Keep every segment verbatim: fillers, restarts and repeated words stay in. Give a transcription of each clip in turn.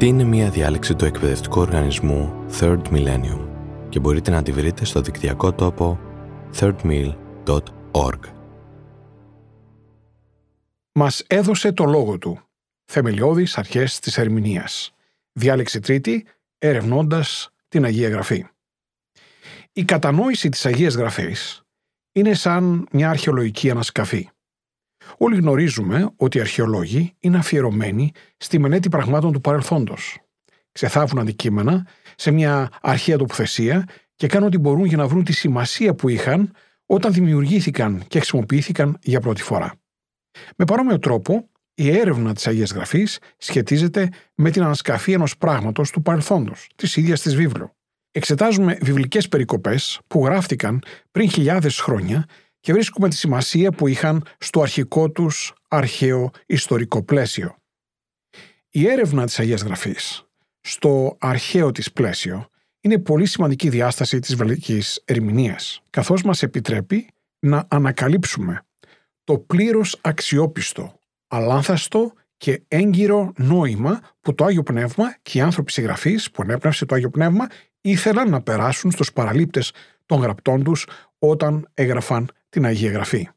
Αυτή είναι μια διάλεξη του εκπαιδευτικού οργανισμού Third Millennium και μπορείτε να τη βρείτε στο δικτυακό τόπο third mill dot org. Μας έδωσε το λόγο του. Θεμελιώδεις αρχές της ερμηνείας. Διάλεξη τρίτη, ερευνώντας την Αγία Γραφή. Η κατανόηση της Αγίας Γραφής είναι σαν μια αρχαιολογική ανασκαφή. Όλοι γνωρίζουμε ότι οι αρχαιολόγοι είναι αφιερωμένοι στη μελέτη πραγμάτων του παρελθόντος. Ξεθάβουν αντικείμενα σε μια αρχαία τοποθεσία και κάνουν ό,τι μπορούν για να βρουν τη σημασία που είχαν όταν δημιουργήθηκαν και χρησιμοποιήθηκαν για πρώτη φορά. Με παρόμοιο τρόπο, η έρευνα της Αγίας Γραφής σχετίζεται με την ανασκαφή ενός πράγματος του παρελθόντος, της ίδιας της βίβλου. Εξετάζουμε βιβλικές περικοπές που γράφτηκαν πριν χιλιάδες χρόνια και βρίσκουμε τη σημασία που είχαν στο αρχικό τους αρχαίο ιστορικό πλαίσιο. Η έρευνα της Αγίας Γραφής στο αρχαίο της πλαίσιο είναι πολύ σημαντική διάσταση της βιβλικής ερμηνείας, καθώς μας επιτρέπει να ανακαλύψουμε το πλήρως αξιόπιστο, αλάνθαστο και έγκυρο νόημα που το Άγιο Πνεύμα και οι άνθρωποι συγγραφείς που ενέπνευσε το Άγιο Πνεύμα ήθελαν να περάσουν στους παραλήπτες των γραπτών τους όταν έγραφαν την Αγία Γραφή.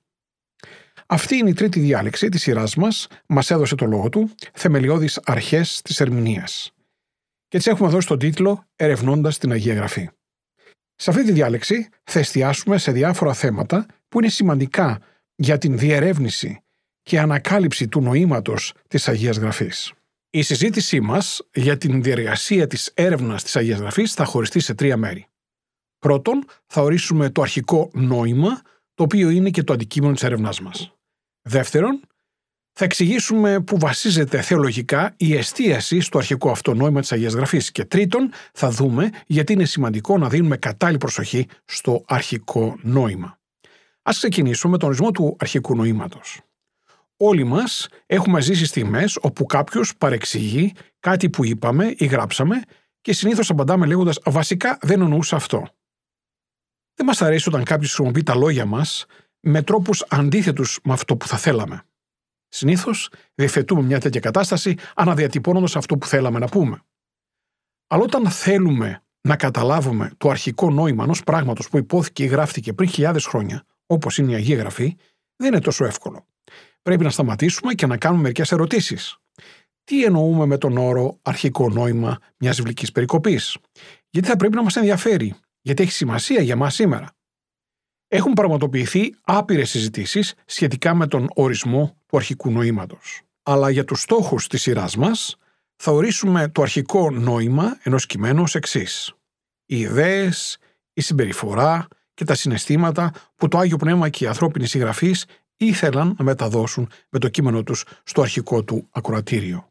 Αυτή είναι η τρίτη διάλεξη της σειράς μας, μας έδωσε το λόγο του, θεμελιώδεις αρχές της ερμηνείας. Και έτσι έχουμε δώσει τον τίτλο «Ερευνώντας την Αγία Γραφή». Σε αυτή τη διάλεξη θα εστιάσουμε σε διάφορα θέματα που είναι σημαντικά για την διερεύνηση και ανακάλυψη του νοήματος της Αγίας Γραφής. Η συζήτησή μας για την διεργασία της έρευνας της Αγίας Γραφής θα χωριστεί σε τρία μέρη. Πρώτον, θα ορίσουμε το αρχικό νόημα, το οποίο είναι και το αντικείμενο της έρευνάς μας. Δεύτερον, θα εξηγήσουμε που βασίζεται θεολογικά η εστίαση στο αρχικό αυτό νόημα της Αγίας Γραφής. Και τρίτον, θα δούμε γιατί είναι σημαντικό να δίνουμε κατάλληλη προσοχή στο αρχικό νόημα. Ας ξεκινήσουμε με τον ορισμό του αρχικού νοήματος. Όλοι μας έχουμε ζήσει στιγμές όπου κάποιος παρεξηγεί κάτι που είπαμε ή γράψαμε και συνήθως απαντάμε λέγοντας «βασικά δεν εννοούσα αυτό». Δεν μας αρέσει όταν κάποιος χρησιμοποιεί τα λόγια μας με τρόπους αντίθετους με αυτό που θα θέλαμε. Συνήθως διευθετούμε μια τέτοια κατάσταση αναδιατυπώνοντας αυτό που θέλαμε να πούμε. Αλλά όταν θέλουμε να καταλάβουμε το αρχικό νόημα ενός πράγματος που υπόθηκε ή γράφτηκε πριν χιλιάδες χρόνια, όπως είναι η Αγία Γραφή, δεν είναι τόσο εύκολο. Πρέπει να σταματήσουμε και να κάνουμε μερικές ερωτήσεις. Τι εννοούμε με τον όρο αρχικό νόημα μιας βιβλικής περικοπής? Γιατί θα πρέπει να μας ενδιαφέρει, γιατί έχει σημασία για μας σήμερα. Έχουν πραγματοποιηθεί άπειρες συζητήσεις σχετικά με τον ορισμό του αρχικού νοήματος. Αλλά για τους στόχους της σειράς μας θα ορίσουμε το αρχικό νόημα ενός κειμένου ως εξής. Οι ιδέες, η συμπεριφορά και τα συναισθήματα που το Άγιο Πνεύμα και οι ανθρώπινοι συγγραφείς ήθελαν να μεταδώσουν με το κείμενο τους στο αρχικό του ακροατήριο.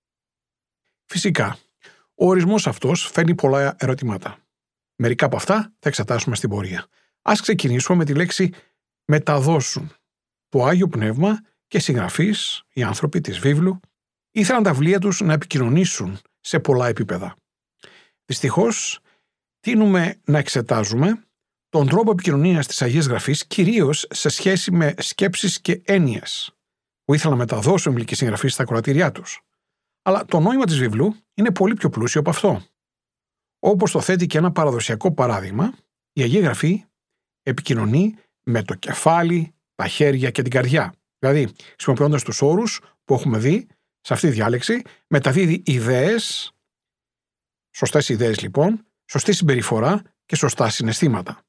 Φυσικά, ο ορισμός αυτός φέρνει πολλά ερωτήματα. Μερικά από αυτά θα εξετάσουμε στην πορεία. Ας ξεκινήσουμε με τη λέξη «μεταδώσουν». Το Άγιο Πνεύμα και συγγραφείς, οι άνθρωποι της βίβλου, ήθελαν τα βιβλία τους να επικοινωνήσουν σε πολλά επίπεδα. Δυστυχώς, τείνουμε να εξετάζουμε τον τρόπο επικοινωνίας της Αγίας Γραφής κυρίως σε σχέση με σκέψεις και έννοιες που ήθελαν να μεταδώσουν οι βιβλικοί συγγραφείς στα ακροατήριά τους. Αλλά το νόημα της βιβλού είναι πολύ πιο πλούσιο από αυτό. Όπως το θέτει και ένα παραδοσιακό παράδειγμα, η Αγία Γραφή επικοινωνεί με το κεφάλι, τα χέρια και την καρδιά. Δηλαδή, χρησιμοποιώντας τους όρους που έχουμε δει σε αυτή τη διάλεξη, μεταδίδει ιδέες, σωστές ιδέες λοιπόν, σωστή συμπεριφορά και σωστά συναισθήματα.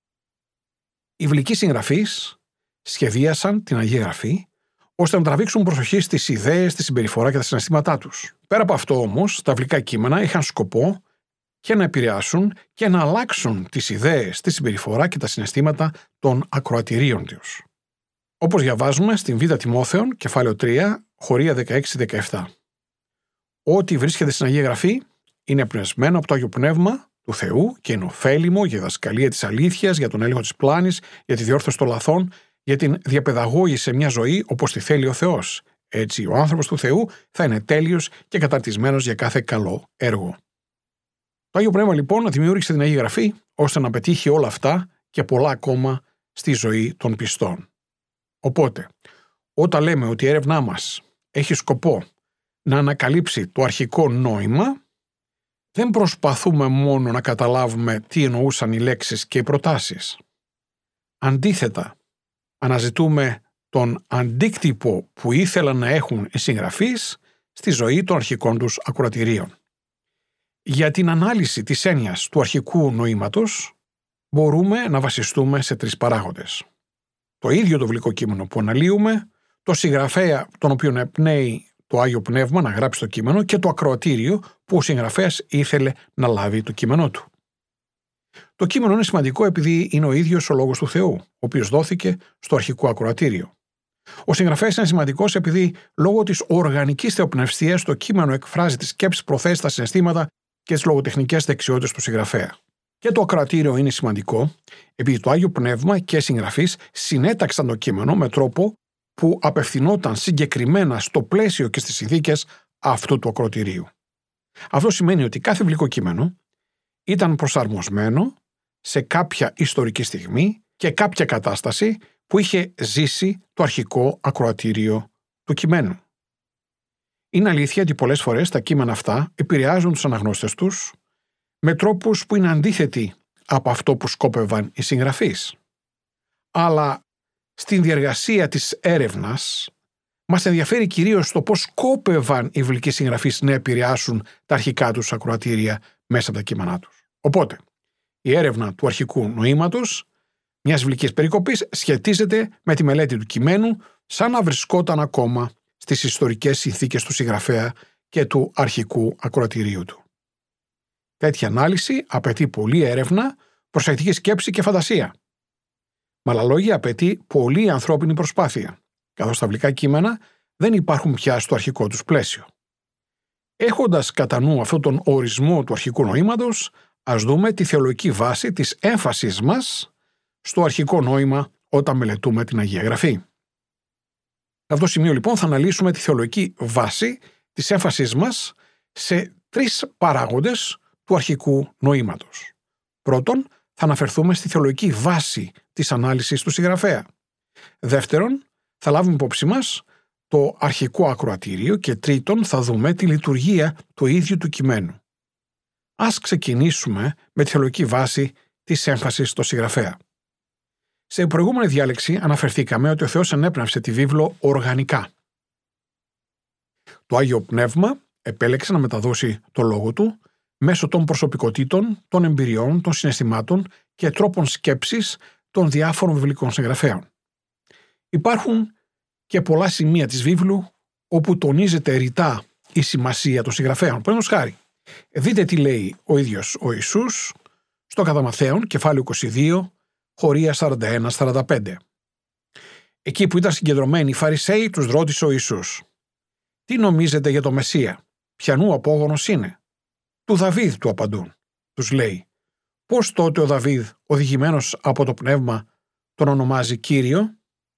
Οι βιβλικοί συγγραφείς σχεδίασαν την Αγία Γραφή ώστε να τραβήξουν προσοχή στις ιδέες, τη συμπεριφορά και τα συναισθήματά τους. Πέρα από αυτό όμως, τα βιβλικά κείμενα είχαν σκοπό και να επηρεάσουν και να αλλάξουν τις ιδέες, τη συμπεριφορά και τα συναισθήματα των ακροατηρίων τους. Όπως διαβάζουμε στην Β' Τιμόθεων, κεφάλαιο τρία, χωρία δεκαέξι δεκαεπτά. Ό,τι βρίσκεται στην Αγία Γραφή είναι εμπνευσμένο από το Άγιο Πνεύμα του Θεού και είναι ωφέλιμο για δασκαλία της αλήθειας, για τον έλεγχο της πλάνης, για τη διόρθωση των λαθών, για την διαπαιδαγώγηση σε μια ζωή όπως τη θέλει ο Θεός. Έτσι, ο άνθρωπος του Θεού θα είναι τέλειος και καταρτισμένος για κάθε καλό έργο. Το Άγιο Πνεύμα λοιπόν δημιούργησε την Αγία Γραφή ώστε να πετύχει όλα αυτά και πολλά ακόμα στη ζωή των πιστών. Οπότε, όταν λέμε ότι η έρευνά μας έχει σκοπό να ανακαλύψει το αρχικό νόημα, δεν προσπαθούμε μόνο να καταλάβουμε τι εννοούσαν οι λέξεις και οι προτάσεις. Αντίθετα, αναζητούμε τον αντίκτυπο που ήθελαν να έχουν οι συγγραφείς στη ζωή των αρχικών τους ακροατηρίων. Για την ανάλυση της έννοιας του αρχικού νοήματος μπορούμε να βασιστούμε σε τρεις παράγοντες. Το ίδιο το βιβλικό κείμενο που αναλύουμε, το συγγραφέα τον οποίον εμπνέει το Άγιο Πνεύμα να γράψει το κείμενο και το ακροατήριο που ο συγγραφέας ήθελε να λάβει το κείμενό του. Το κείμενο είναι σημαντικό επειδή είναι ο ίδιος ο Λόγος του Θεού, ο οποίος δόθηκε στο αρχικό ακροατήριο. Ο συγγραφέας είναι σημαντικός επειδή λόγω της οργανικής θεοπνευστίας το κείμενο εκφράζει τις σκέψεις, προθέσεις, τα συναισθήματα και τις λογοτεχνικές δεξιότητες του συγγραφέα. Και το ακροατήριο είναι σημαντικό επειδή το Άγιο Πνεύμα και οι συγγραφείς συνέταξαν το κείμενο με τρόπο που απευθυνόταν συγκεκριμένα στο πλαίσιο και στις συνθήκες αυτού του ακροατηρίου. Αυτό σημαίνει ότι κάθε βιβλικό κείμενο ήταν προσαρμοσμένο σε κάποια ιστορική στιγμή και κάποια κατάσταση που είχε ζήσει το αρχικό ακροατήριο του κειμένου. Είναι αλήθεια ότι πολλές φορές τα κείμενα αυτά επηρεάζουν τους αναγνώστες τους με τρόπους που είναι αντίθετοι από αυτό που σκόπευαν οι συγγραφείς. Αλλά στην διεργασία της έρευνας μας ενδιαφέρει κυρίως το πώς σκόπευαν οι βιβλικοί συγγραφείς να επηρεάσουν τα αρχικά τους ακροατήρια μέσα από τα κείμενά τους. Οπότε, η έρευνα του αρχικού νοήματος μιας βιβλικής περικοπής σχετίζεται με τη μελέτη του κειμένου σαν να βρισκόταν ακόμα στις ιστορικές συνθήκες του συγγραφέα και του αρχικού ακροατηρίου του. Τέτοια ανάλυση απαιτεί πολλή έρευνα, προσεκτική σκέψη και φαντασία. Με άλλα λόγια, απαιτεί πολλή ανθρώπινη προσπάθεια, καθώς τα βιβλικά κείμενα δεν υπάρχουν πια στο αρχικό τους πλαίσιο. Έχοντας κατά νου αυτόν τον ορισμό του αρχικού νοήματος, ας δούμε τη θεολογική βάση της έμφασης μας στο αρχικό νόημα όταν μελετούμε την Αγία Γραφή. Σε αυτό το σημείο λοιπόν θα αναλύσουμε τη θεολογική βάση της έμφασης μας σε τρεις παράγοντες του αρχικού νοήματος. Πρώτον, θα αναφερθούμε στη θεολογική βάση της ανάλυσης του συγγραφέα. Δεύτερον, θα λάβουμε υπόψη μας το αρχικό ακροατήριο και τρίτον, θα δούμε τη λειτουργία του ίδιου του κειμένου. Ας ξεκινήσουμε με τη θεολογική βάση της έμφασης στο συγγραφέα. Σε προηγούμενη διάλεξη αναφερθήκαμε ότι ο Θεός ενέπνευσε τη βίβλο οργανικά. Το Άγιο Πνεύμα επέλεξε να μεταδώσει το λόγο του μέσω των προσωπικότητων, των εμπειριών, των συναισθημάτων και τρόπων σκέψης των διάφορων βιβλικών συγγραφέων. Υπάρχουν και πολλά σημεία της βίβλου όπου τονίζεται ρητά η σημασία των συγγραφέων. Παραδείγματος χάρη, δείτε τι λέει ο ίδιος ο Ιησούς στο κατά Ματθαίον, κεφάλαιο είκοσι δύο, χωρία σαράντα ένα σαράντα πέντε. Εκεί που ήταν συγκεντρωμένοι οι Φαρισαίοι, τους ρώτησε ο Ιησούς: «Τι νομίζετε για το Μεσσία, ποιανού απόγονος είναι?» «Του Δαβίδ», του απαντούν. Τους λέει: «Πώς τότε ο Δαβίδ, οδηγημένος από το πνεύμα, τον ονομάζει Κύριο?»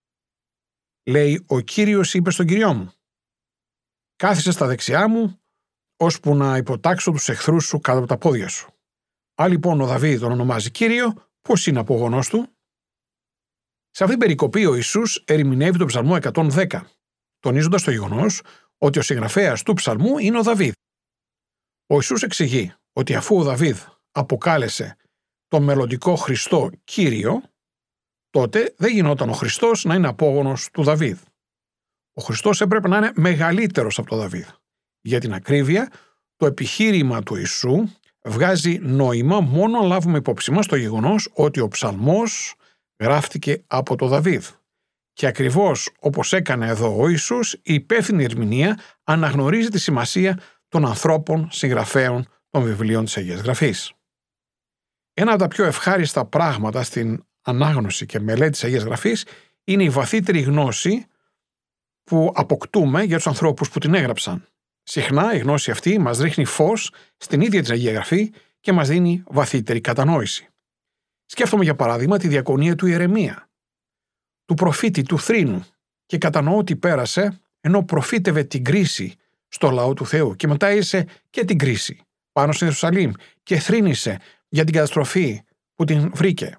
Λέει: «Ο Κύριος είπε στον Κυριό μου: κάθισε στα δεξιά μου, ώσπου να υποτάξω τους εχθρούς σου κάτω από τα πόδια σου». Αν λοιπόν ο Δαβίδ τον ονομάζει Κύριο, πώς είναι απόγονός του? Σε αυτήν την περικοπή ο Ιησούς ερμηνεύει τον Ψαλμό εκατόν δέκα, τονίζοντας το γεγονός ότι ο συγγραφέας του ψαλμού είναι ο Δαβίδ. Ο Ιησούς εξηγεί ότι αφού ο Δαβίδ αποκάλεσε τον μελλοντικό Χριστό Κύριο, τότε δεν γινόταν ο Χριστός να είναι απόγονος του Δαβίδ. Ο Χριστός έπρεπε να είναι μεγαλύτερος από τον Δαβίδ. Για την ακρίβεια, το επιχείρημα του Ιησού βγάζει νόημα μόνο αν λάβουμε υπόψη μας το γεγονός ότι ο ψαλμός γράφτηκε από τον Δαβίδ. Και ακριβώς όπως έκανε εδώ ο Ιησούς, η υπεύθυνη ερμηνεία αναγνωρίζει τη σημασία των ανθρώπων συγγραφέων των βιβλίων της Αγίας Γραφής. Ένα από τα πιο ευχάριστα πράγματα στην ανάγνωση και μελέτη της Αγίας Γραφής είναι η βαθύτερη γνώση που αποκτούμε για τους ανθρώπους που την έγραψαν. Συχνά η γνώση αυτή μας ρίχνει φως στην ίδια την Αγία Γραφή και μας δίνει βαθύτερη κατανόηση. Σκέφτομαι για παράδειγμα τη διακονία του Ιερεμία, του προφήτη του θρήνου, και κατανοώ ότι πέρασε ενώ προφήτευε την κρίση στο λαό του Θεού και μετά είσαι και την κρίση πάνω στην Ιερουσαλήμ και θρήνησε για την καταστροφή που την βρήκε.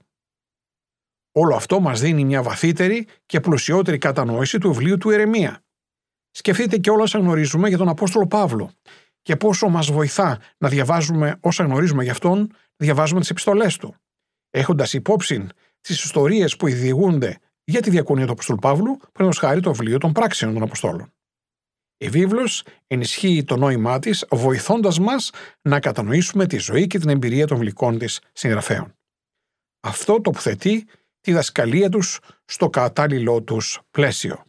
Όλο αυτό μας δίνει μια βαθύτερη και πλουσιότερη κατανόηση του βιβλίου του Ιερεμία. Σκεφτείτε και όλα όσα γνωρίζουμε για τον Απόστολο Παύλο και πόσο μας βοηθά να διαβάζουμε όσα γνωρίζουμε για αυτόν, να διαβάζουμε τις επιστολές του. Έχοντας υπόψη τις ιστορίες που διηγούνται για τη διακονία του Απόστολου Παύλου, παραδείγματος χάρη το βιβλίο των πράξεων των Αποστόλων. Η βίβλος ενισχύει το νόημά της, βοηθώντας μας να κατανοήσουμε τη ζωή και την εμπειρία των γλυκών της συγγραφέων. Αυτό τοποθετεί τη δασκαλία τους στο κατάλληλό τους πλαίσιο.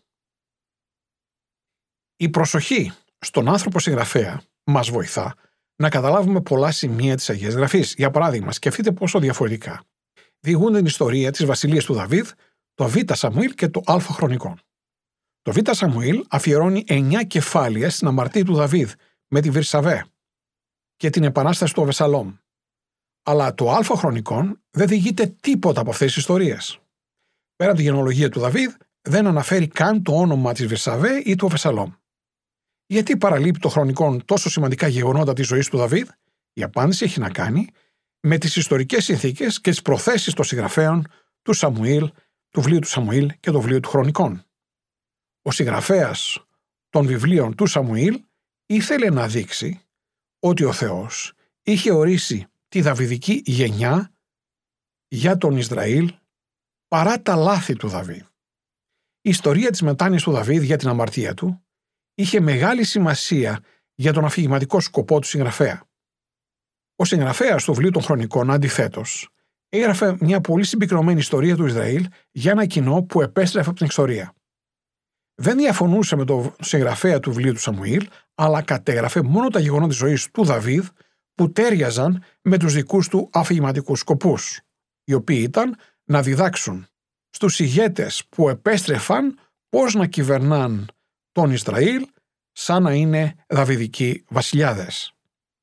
Η προσοχή στον άνθρωπο συγγραφέα μας βοηθά να καταλάβουμε πολλά σημεία της Αγίας Γραφής. Για παράδειγμα, σκεφτείτε πόσο διαφορετικά διηγούνται την ιστορία της βασιλείας του Δαβίδ, το Β' Σαμουήλ και το Α' Χρονικών. Το Β' Σαμουήλ αφιερώνει εννιά κεφάλαια στην αμαρτία του Δαβίδ με τη Βυρσαβέ και την επανάσταση του Αβεσαλόμ. Αλλά το Α' Χρονικών δεν διηγείται τίποτα από αυτές τις ιστορίες. Πέρα από τη γενεολογία του Δαβίδ, δεν αναφέρει καν το όνομα της Βυρσαβέ ή του Αβεσαλόμ. Γιατί παραλείπει το Χρονικών τόσο σημαντικά γεγονότα της ζωής του Δαβίδ? Η απάντηση έχει να κάνει με τις ιστορικές συνθήκες και τις προθέσεις των συγγραφέων του Σαμουήλ, του βιβλίου του Σαμουήλ και του βιβλίου του Χρονικών. Ο συγγραφέας των βιβλίων του Σαμουήλ ήθελε να δείξει ότι ο Θεός είχε ορίσει τη δαβιδική γενιά για τον Ισραήλ παρά τα λάθη του Δαβίδ. Η ιστορία της μετάνοιας του Δαβίδ για την αμαρτία του είχε μεγάλη σημασία για τον αφηγηματικό σκοπό του συγγραφέα. Ο συγγραφέας του βιβλίου των Χρονικών, αντιθέτως, έγραφε μια πολύ συμπυκνωμένη ιστορία του Ισραήλ για ένα κοινό που επέστρεφε από την εξορία. Δεν διαφωνούσε με τον συγγραφέα του βιβλίου του Σαμουήλ, αλλά κατέγραφε μόνο τα γεγονότα της ζωής του Δαβίδ που τέριαζαν με τους δικούς του αφηγηματικούς σκοπούς, οι οποίοι ήταν να διδάξουν στους ηγέτες που επέστρεφαν πώς να κυβερνάν τον Ισραήλ σαν να είναι δαβιδικοί βασιλιάδες.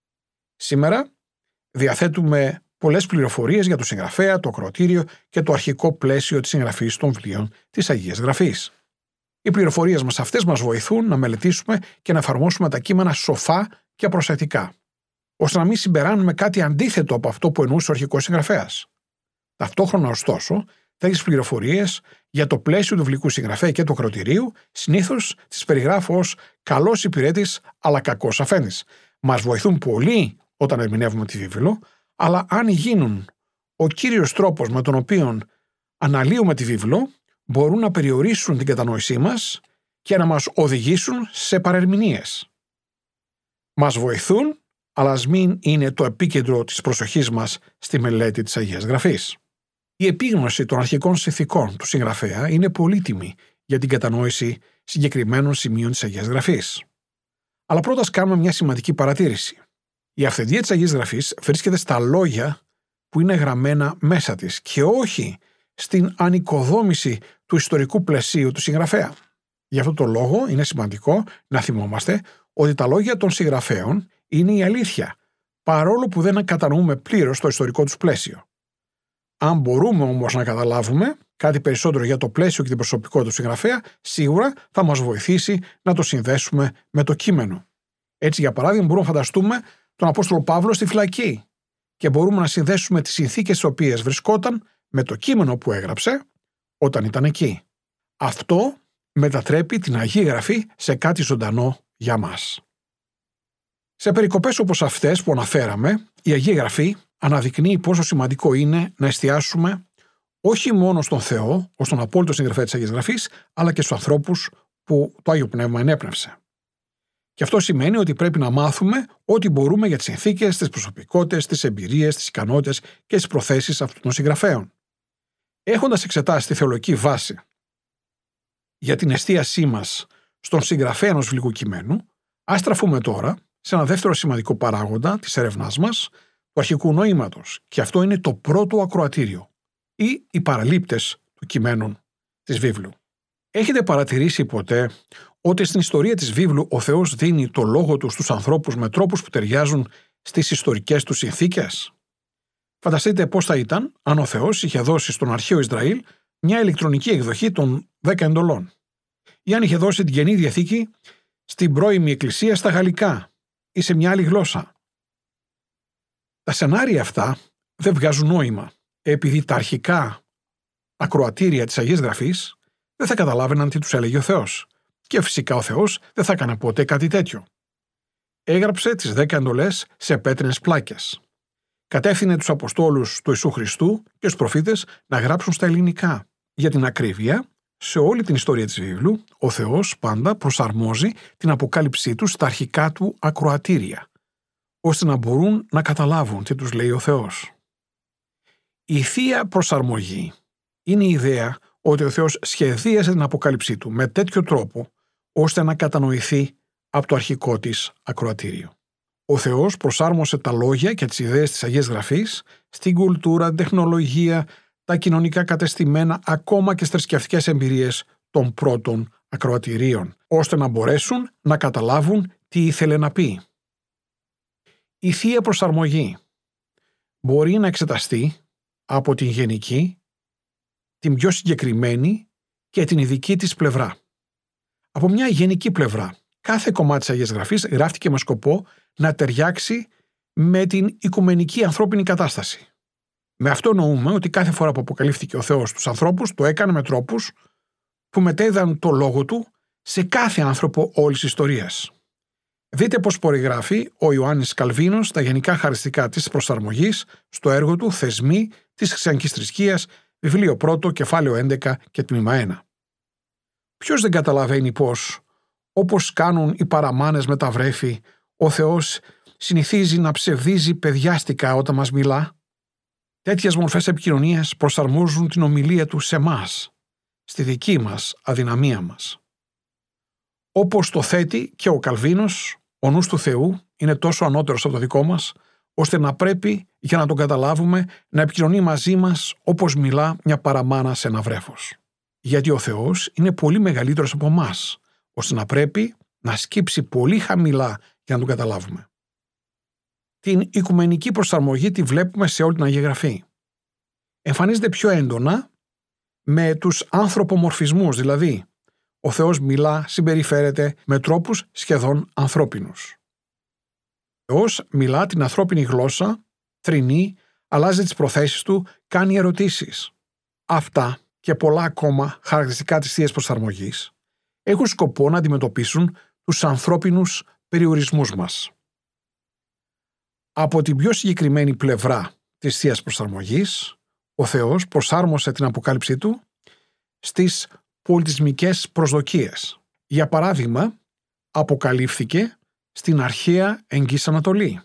Σήμερα διαθέτουμε πολλές πληροφορίες για τον συγγραφέα, το ακροατήριο και το αρχικό πλαίσιο της συγγραφής των βιβλίων της Αγίας Γραφής. Οι πληροφορίες μας αυτές μας βοηθούν να μελετήσουμε και να εφαρμόσουμε τα κείμενα σοφά και προσεκτικά, ώστε να μην συμπεράνουμε κάτι αντίθετο από αυτό που εννοούσε ο αρχικός συγγραφέας. Ταυτόχρονα, ωστόσο, τέτοιες πληροφορίες για το πλαίσιο του βιβλικού συγγραφέα και του ακροατηρίου συνήθως τις περιγράφω ως καλός υπηρέτης αλλά κακός αφέντης. Μας βοηθούν πολύ όταν ερμηνεύουμε τη βίβλο, αλλά αν γίνουν ο κύριος τρόπος με τον οποίο αναλύουμε τη βίβλο, μπορούν να περιορίσουν την κατανόησή μας και να μας οδηγήσουν σε παρερμηνίες. Μας βοηθούν, αλλά ας μην είναι το επίκεντρο της προσοχής μας στη μελέτη της Αγίας Γραφής. Η επίγνωση των αρχικών συνθηκών του συγγραφέα είναι πολύτιμη για την κατανόηση συγκεκριμένων σημείων της Αγίας Γραφής. Αλλά πρώτα ας κάνουμε μια σημαντική παρατήρηση. Η αυθεντία της Αγίας Γραφής βρίσκεται στα λόγια που είναι γραμμένα μέσα της και όχι στην ανοικοδόμηση του ιστορικού πλαισίου του συγγραφέα. Γι' αυτό το λόγο είναι σημαντικό να θυμόμαστε ότι τα λόγια των συγγραφέων είναι η αλήθεια, παρόλο που δεν κατανοούμε πλήρως το ιστορικό τους πλαίσιο. Αν μπορούμε όμως να καταλάβουμε κάτι περισσότερο για το πλαίσιο και την προσωπικότητα του συγγραφέα, σίγουρα θα μας βοηθήσει να το συνδέσουμε με το κείμενο. Έτσι, για παράδειγμα, μπορούμε να φανταστούμε τον Απόστολο Παύλο στη φυλακή και μπορούμε να συνδέσουμε τις συνθήκες στις οποίες βρισκόταν με το κείμενο που έγραψε όταν ήταν εκεί. Αυτό μετατρέπει την Αγία Γραφή σε κάτι ζωντανό για μας. Σε περικοπές όπως αυτές που αναφέραμε, η Αγία Γραφή αναδεικνύει πόσο σημαντικό είναι να εστιάσουμε όχι μόνο στον Θεό, ως τον απόλυτο συγγραφέα της Αγίας Γραφής, αλλά και στους ανθρώπους που το Άγιο Πνεύμα ενέπνευσε. Και αυτό σημαίνει ότι πρέπει να μάθουμε ό,τι μπορούμε για τις συνθήκες, τις προσωπικότητες, τις εμπειρίες, τις ικανότητες και τις προθέσεις αυτών των συγγραφέων. Έχοντας εξετάσει τη θεολογική βάση για την εστίασή μας στον συγγραφέα ενός βιβλικού κειμένου, ας στραφούμε τώρα σε ένα δεύτερο σημαντικό παράγοντα της έρευνάς μας, του αρχικού νοήματος, και αυτό είναι το πρώτο ακροατήριο ή οι παραλήπτες του κειμένου της βίβλου. Έχετε παρατηρήσει ποτέ ότι στην ιστορία της βίβλου ο Θεός δίνει το λόγο του στους ανθρώπους με τρόπους που ταιριάζουν στις ιστορικές τους συνθήκες? Φανταστείτε πώς θα ήταν αν ο Θεός είχε δώσει στον αρχαίο Ισραήλ μια ηλεκτρονική εκδοχή των δέκα εντολών, ή αν είχε δώσει την Καινή Διαθήκη στην πρώιμη Εκκλησία στα γαλλικά ή σε μια άλλη γλώσσα. Τα σενάρια αυτά δεν βγάζουν νόημα, επειδή τα αρχικά ακροατήρια της Αγίας Γραφής δεν θα καταλάβαιναν τι τους έλεγε ο Θεός. Και φυσικά ο Θεός δεν θα έκανε ποτέ κάτι τέτοιο. Έγραψε τις δέκα εντολές σε πέτρινες πλάκες. Κατεύθυνε τους Αποστόλους του Ιησού Χριστού και τους προφήτες να γράψουν στα ελληνικά. Για την ακρίβεια, σε όλη την ιστορία της βίβλου, ο Θεός πάντα προσαρμόζει την αποκάλυψή του στα αρχικά του ακροατήρια, ώστε να μπορούν να καταλάβουν τι τους λέει ο Θεός. Η θεία προσαρμογή είναι η ιδέα ότι ο Θεός σχεδίασε την αποκάλυψή του με τέτοιο τρόπο, ώστε να κατανοηθεί από το αρχικό της ακροατήριο. Ο Θεός προσάρμοσε τα λόγια και τις ιδέες της Αγίας Γραφής στην κουλτούρα, την τεχνολογία, τα κοινωνικά κατεστημένα, ακόμα και στις θρησκευτικές εμπειρίες των πρώτων ακροατηρίων, ώστε να μπορέσουν να καταλάβουν τι ήθελε να πει. Η θεία προσαρμογή μπορεί να εξεταστεί από την γενική, την πιο συγκεκριμένη και την ειδική της πλευρά. Από μια γενική πλευρά, κάθε κομμάτι της Αγίας Γραφής γράφτηκε με σκοπό να ταιριάξει με την οικουμενική ανθρώπινη κατάσταση. Με αυτό εννοούμε ότι κάθε φορά που αποκαλύφθηκε ο Θεός στους ανθρώπους, το έκανε με τρόπους που μετέδιδαν το λόγο του σε κάθε άνθρωπο όλης της ιστορίας. Δείτε πώς περιγράφει ο Ιωάννης Καλβίνος τα γενικά χαρακτηριστικά της προσαρμογής στο έργο του «Θεσμοί της Χριστιανικής Θρησκείας», βιβλίο πρώτο, κεφάλαιο έντεκα και τμήμα ένα. Ποιος δεν καταλαβαίνει πως, όπως κάνουν οι παραμάνες με τα βρέφη, ο Θεός συνηθίζει να ψευδίζει παιδιάστικα όταν μας μιλά? Τέτοιες μορφές επικοινωνίας προσαρμόζουν την ομιλία του σε εμάς, στη δική μας αδυναμία μας. Όπως το θέτει και ο Καλβίνος, ο νους του Θεού είναι τόσο ανώτερος από το δικό μας, ώστε να πρέπει, για να τον καταλάβουμε, να επικοινωνεί μαζί μας όπως μιλά μια παραμάνα σε ένα βρέφος. Γιατί ο Θεός είναι πολύ μεγαλύτερος από εμάς, ώστε να πρέπει να σκύψει πολύ χαμηλά για να τον καταλάβουμε. Την οικουμενική προσαρμογή τη βλέπουμε σε όλη την Αγία Γραφή. Εμφανίζεται πιο έντονα με τους ανθρωπομορφισμούς, δηλαδή ο Θεός μιλά, συμπεριφέρεται με τρόπους σχεδόν ανθρώπινους. Ο Θεός μιλά την ανθρώπινη γλώσσα, θρηνεί, αλλάζει τις προθέσεις του, κάνει ερωτήσεις. Αυτά και πολλά ακόμα χαρακτηριστικά της θείας προσαρμογής έχουν σκοπό να αντιμετωπίσουν τους ανθρώπινους περιορισμούς μας. Από την πιο συγκεκριμένη πλευρά της θείας προσαρμογής, ο Θεός προσάρμοσε την αποκάλυψή του στις πολιτισμικές προσδοκίες. Για παράδειγμα, αποκαλύφθηκε στην αρχαία Εγγύης Ανατολή.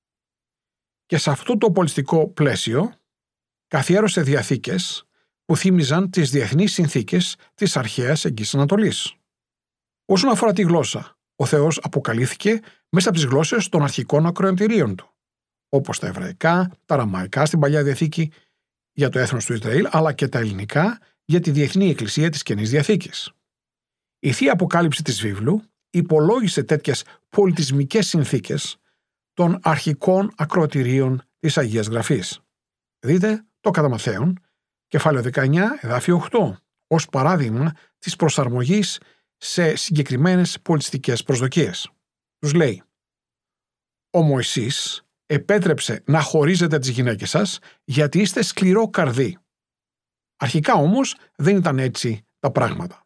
Και σε αυτό το πολιτιστικό πλαίσιο καθιέρωσε διαθήκες που θύμιζαν τις διεθνείς συνθήκες της αρχαίας Εγγύης Ανατολής. Όσον αφορά τη γλώσσα, ο Θεός αποκαλύφθηκε μέσα από τις γλώσσες των αρχικών ακροατηρίων του, όπως τα εβραϊκά, τα αραμαϊκά στην Παλιά Διαθήκη για το έθνος του Ισραήλ, αλλά και τα ελληνικά για τη Διεθνή Εκκλησία της Καινής Διαθήκης. Η Θεία Αποκάλυψη της βίβλου υπολόγισε τέτοιες πολιτισμικές συνθήκες των αρχικών ακροατηρίων της Αγίας Γραφής. Δείτε το κατά Ματθαίον, κεφάλαιο δεκαεννιά, εδάφιο οκτώ, ως παράδειγμα της προσαρμογής σε συγκεκριμένες πολιτιστικές προσδοκίες. Τους λέει: «Ο Μωυσής επέτρεψε να χωρίζετε τις γυναίκες σας γιατί είστε σκληρό καρδί». Αρχικά όμως δεν ήταν έτσι τα πράγματα.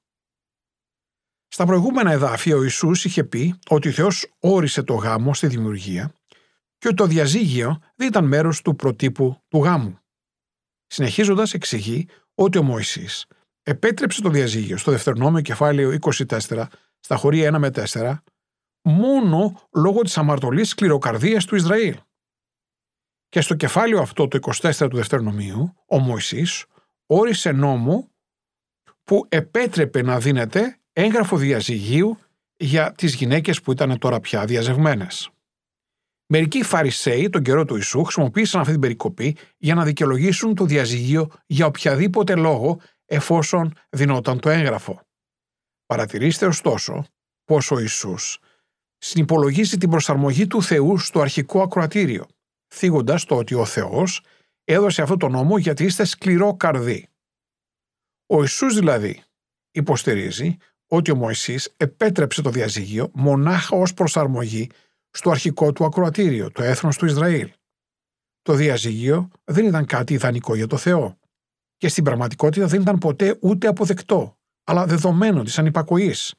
Στα προηγούμενα εδάφια ο Ιησούς είχε πει ότι ο Θεός όρισε το γάμο στη δημιουργία και ότι το διαζύγιο δεν ήταν μέρος του προτύπου του γάμου. Συνεχίζοντας εξηγεί ότι ο Μωυσής επέτρεψε το διαζύγιο στο Δευτερονόμιο κεφάλαιο είκοσι τέσσερα στα χωρία ένα με τέσσερα μόνο λόγω της αμαρτωλής σκληροκαρδίας του Ισραήλ. Και στο κεφάλαιο αυτό το είκοσι τέσσερα του Δευτερονομίου ο Μωυσής όρισε νόμο που επέτρεπε να δίνεται έγγραφο διαζυγίου για τις γυναίκες που ήταν τώρα πια διαζευμένες. Μερικοί Φαρισαίοι τον καιρό του Ιησού χρησιμοποίησαν αυτή την περικοπή για να δικαιολογήσουν το διαζυγείο για οποιαδήποτε λόγο εφόσον δινόταν το έγγραφο. Παρατηρήστε ωστόσο πως ο Ιησούς συνυπολογίζει την προσαρμογή του Θεού στο αρχικό ακροατήριο, θίγοντας το ότι ο Θεός έδωσε αυτό το νόμο γιατί είστε σκληρό καρδί. Ο Ιησούς δηλαδή υποστηρίζει ότι ο Μωυσής επέτρεψε το διαζύγιο μονάχα ως προσαρμογή στο αρχικό του ακροατήριο, το έθνος του Ισραήλ. Το διαζύγιο δεν ήταν κάτι ιδανικό για το Θεό και στην πραγματικότητα δεν ήταν ποτέ ούτε αποδεκτό, αλλά δεδομένο της ανυπακοής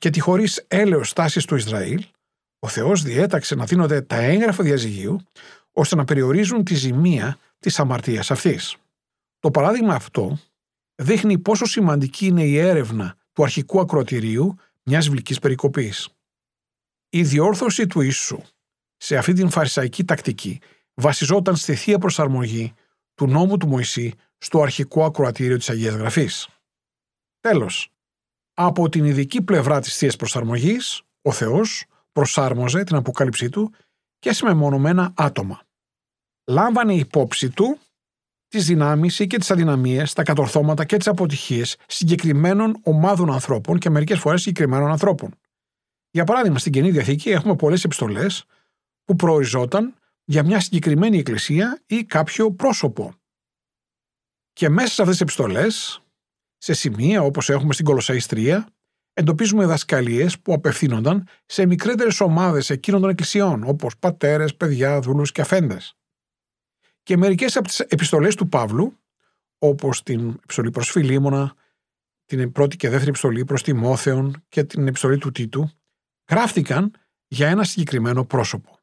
και τη χωρίς έλεος στάση του Ισραήλ, ο Θεός διέταξε να δίνονται τα έγγραφα διαζυγίου ώστε να περιορίζουν τη ζημία της αμαρτίας αυτής. Το παράδειγμα αυτό δείχνει πόσο σημαντική είναι η έρευνα του αρχικού ακροατηρίου μιας βιβλικής περικοπής. Η διόρθωση του Ιησού σε αυτή την φαρισαϊκή τακτική βασιζόταν στη θεία προσαρμογή του νόμου του Μωυσή στο αρχικό ακροατήριο της Αγίας Γραφής. Τέλος, από την ειδική πλευρά της θείας προσαρμογής, ο Θεός προσάρμοζε την αποκάλυψή του και σε μεμονωμένα άτομα. Λάμβανε υπόψη του τις δυνάμεις και τις αδυναμίες, τα κατορθώματα και τις αποτυχίες συγκεκριμένων ομάδων ανθρώπων και μερικές φορές συγκεκριμένων ανθρώπων. Για παράδειγμα, στην Καινή Διαθήκη έχουμε πολλές επιστολές που προοριζόταν για μια συγκεκριμένη εκκλησία ή κάποιο πρόσωπο. Και μέσα σε αυτές τις επιστολές, σε σημεία όπως έχουμε στην Κολοσσαείς τρία, εντοπίζουμε δασκαλίες που απευθύνονταν σε μικρότερες ομάδες εκείνων των εκκλησιών, όπως πατέρες, παιδιά, δούλους και αφέντες. Και μερικές από τις επιστολές του Παύλου, όπως την επιστολή προς Φιλίμωνα, την πρώτη και δεύτερη επιστολή προς Τιμόθεον και την επιστολή του Τίτου, γράφτηκαν για ένα συγκεκριμένο πρόσωπο.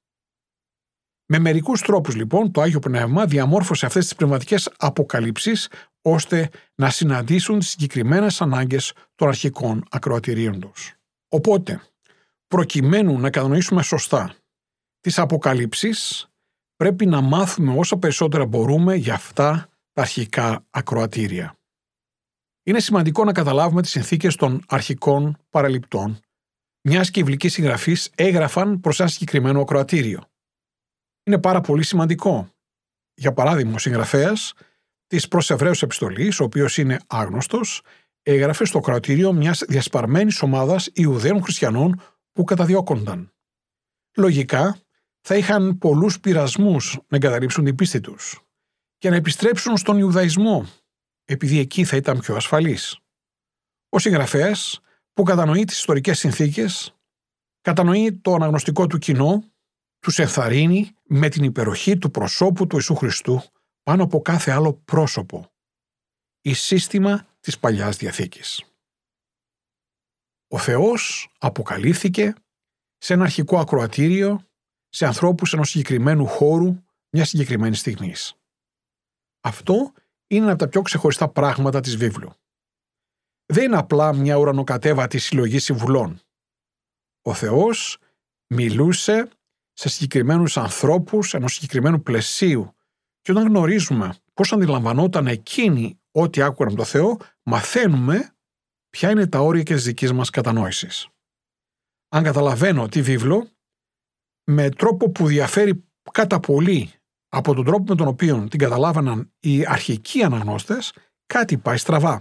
Με μερικούς τρόπους λοιπόν το Άγιο Πνεύμα διαμόρφωσε αυτές τις πνευματικές αποκαλύψεις ώστε να συναντήσουν τις συγκεκριμένες ανάγκες των αρχικών ακροατηρίων τους. Οπότε, προκειμένου να κατανοήσουμε σωστά τις αποκαλύψεις, πρέπει να μάθουμε όσα περισσότερα μπορούμε για αυτά τα αρχικά ακροατήρια. Είναι σημαντικό να καταλάβουμε τις συνθήκες των αρχικών παραληπτών, μιας και οι βιβλικοί συγγραφείς έγραφαν προς ένα συγκεκριμένο ακροατήριο. Είναι πάρα πολύ σημαντικό. Για παράδειγμα, ο συγγραφέας της προς Εβραίους επιστολής, ο οποίος είναι άγνωστος, έγραφε στο ακροατήριο μιας διασπαρμένης ομάδας Ιουδαίων χριστιανών που καταδιώκονταν. Λογικά, θα είχαν πολλούς πειρασμούς να εγκαταλείψουν την πίστη τους και να επιστρέψουν στον Ιουδαϊσμό, επειδή εκεί θα ήταν πιο ασφαλής. Ο συγγραφέας, που κατανοεί τις ιστορικές συνθήκες, κατανοεί το αναγνωστικό του κοινό, τους ενθαρρύνει με την υπεροχή του προσώπου του Ιησού Χριστού πάνω από κάθε άλλο πρόσωπο, η σύστημα της Παλιάς Διαθήκης. Ο Θεός αποκαλύφθηκε σε ένα αρχικό ακροατήριο, σε ανθρώπους ενός συγκεκριμένου χώρου μια συγκεκριμένη στιγμή. Αυτό είναι ένα από τα πιο ξεχωριστά πράγματα της βίβλου. Δεν είναι απλά μια ουρανοκατέβατη συλλογή συμβουλών. Ο Θεός μιλούσε σε συγκεκριμένους ανθρώπους ενός συγκεκριμένου πλαισίου και όταν γνωρίζουμε πώς αντιλαμβανόταν εκείνοι ό,τι άκουγαν από το Θεό, μαθαίνουμε ποια είναι τα όρια και της δικής μας κατανόησης. Αν καταλαβαίνω τη βίβλο με τρόπο που διαφέρει κατά πολύ από τον τρόπο με τον οποίο την καταλάβαναν οι αρχικοί αναγνώστες, κάτι πάει στραβά.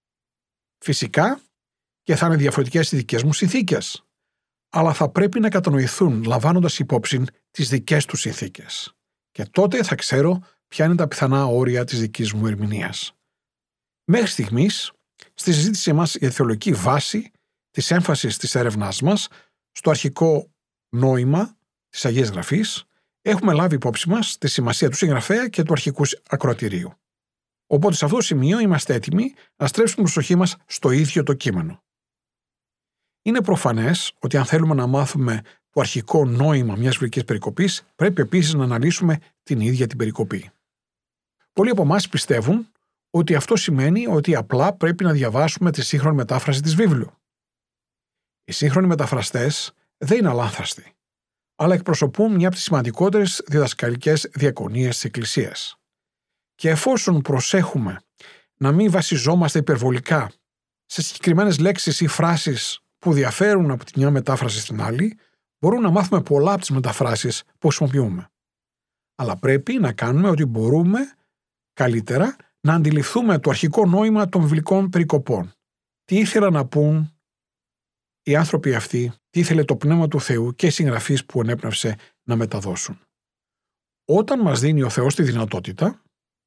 Φυσικά και θα είναι διαφορετικές οι δικές μου συνθήκες, αλλά θα πρέπει να κατανοηθούν λαμβάνοντας υπόψη τις δικές τους συνθήκες. Και τότε θα ξέρω ποια είναι τα πιθανά όρια της δικής μου ερμηνείας. Μέχρι στιγμής, στη συζήτησή μας για τη θεολογική βάση της έμφασης της έρευνάς μας στο αρχικό νόημα της Αγίας Γραφής, έχουμε λάβει υπόψη μας τη σημασία του συγγραφέα και του αρχικού ακροατηρίου. Οπότε σε αυτό το σημείο είμαστε έτοιμοι να στρέψουμε την προσοχή μας στο ίδιο το κείμενο. Είναι προφανές ότι αν θέλουμε να μάθουμε το αρχικό νόημα μιας βιβλικής περικοπής, πρέπει επίσης να αναλύσουμε την ίδια την περικοπή. Πολλοί από εμάς πιστεύουν ότι αυτό σημαίνει ότι απλά πρέπει να διαβάσουμε τη σύγχρονη μετάφραση της βίβλου. Οι σύγχρονοι μεταφραστές δεν είναι αλάνθαστοι, αλλά εκπροσωπούν μια από τις σημαντικότερες διδασκαλικές διακονίες της Εκκλησίας. Και εφόσον προσέχουμε να μην βασιζόμαστε υπερβολικά σε συγκεκριμένες λέξεις ή φράσεις που διαφέρουν από τη μια μετάφραση στην άλλη, μπορούμε να μάθουμε πολλά από τις μεταφράσεις που χρησιμοποιούμε. Αλλά πρέπει να κάνουμε ό,τι μπορούμε καλύτερα να αντιληφθούμε το αρχικό νόημα των βιβλικών περικοπών. Τι ήθελαν να πούν οι άνθρωποι αυτοί, τι ήθελε το Πνεύμα του Θεού και οι συγγραφείς που ενέπνευσε να μεταδώσουν. Όταν μας δίνει ο Θεός τη δυνατότητα,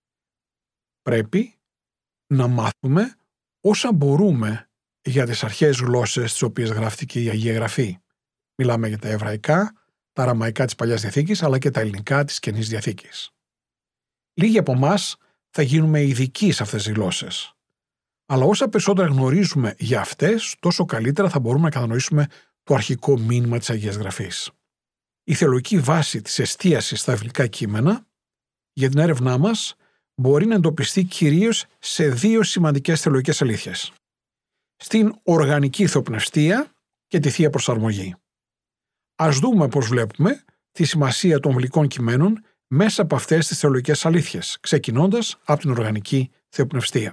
πρέπει να μάθουμε όσα μπορούμε για τις αρχαίες γλώσσες τις οποίες γράφτηκε η Αγία Γραφή. Μιλάμε για τα εβραϊκά, τα αραμαϊκά της Παλιάς Διαθήκης, αλλά και τα ελληνικά της Καινής Διαθήκης. Λίγοι από εμάς θα γίνουμε ειδικοί σε αυτές τις γλώσσες. Αλλά όσα περισσότερα γνωρίζουμε για αυτές, τόσο καλύτερα θα μπορούμε να κατανοήσουμε το αρχικό μήνυμα της Αγίας Γραφής. Η θεολογική βάση της εστίασης στα βιβλικά κείμενα για την έρευνά μας μπορεί να εντοπιστεί κυρίως σε δύο σημαντικές θεολογικές αλήθειες. Στην οργανική θεοπνευστία και τη Θεία Προσαρμογή. Ας δούμε πώς βλέπουμε τη σημασία των βιβλικών κειμένων μέσα από αυτές τις θεολογικές αλήθειες, ξεκινώντας από την οργανική θεοπνευστία.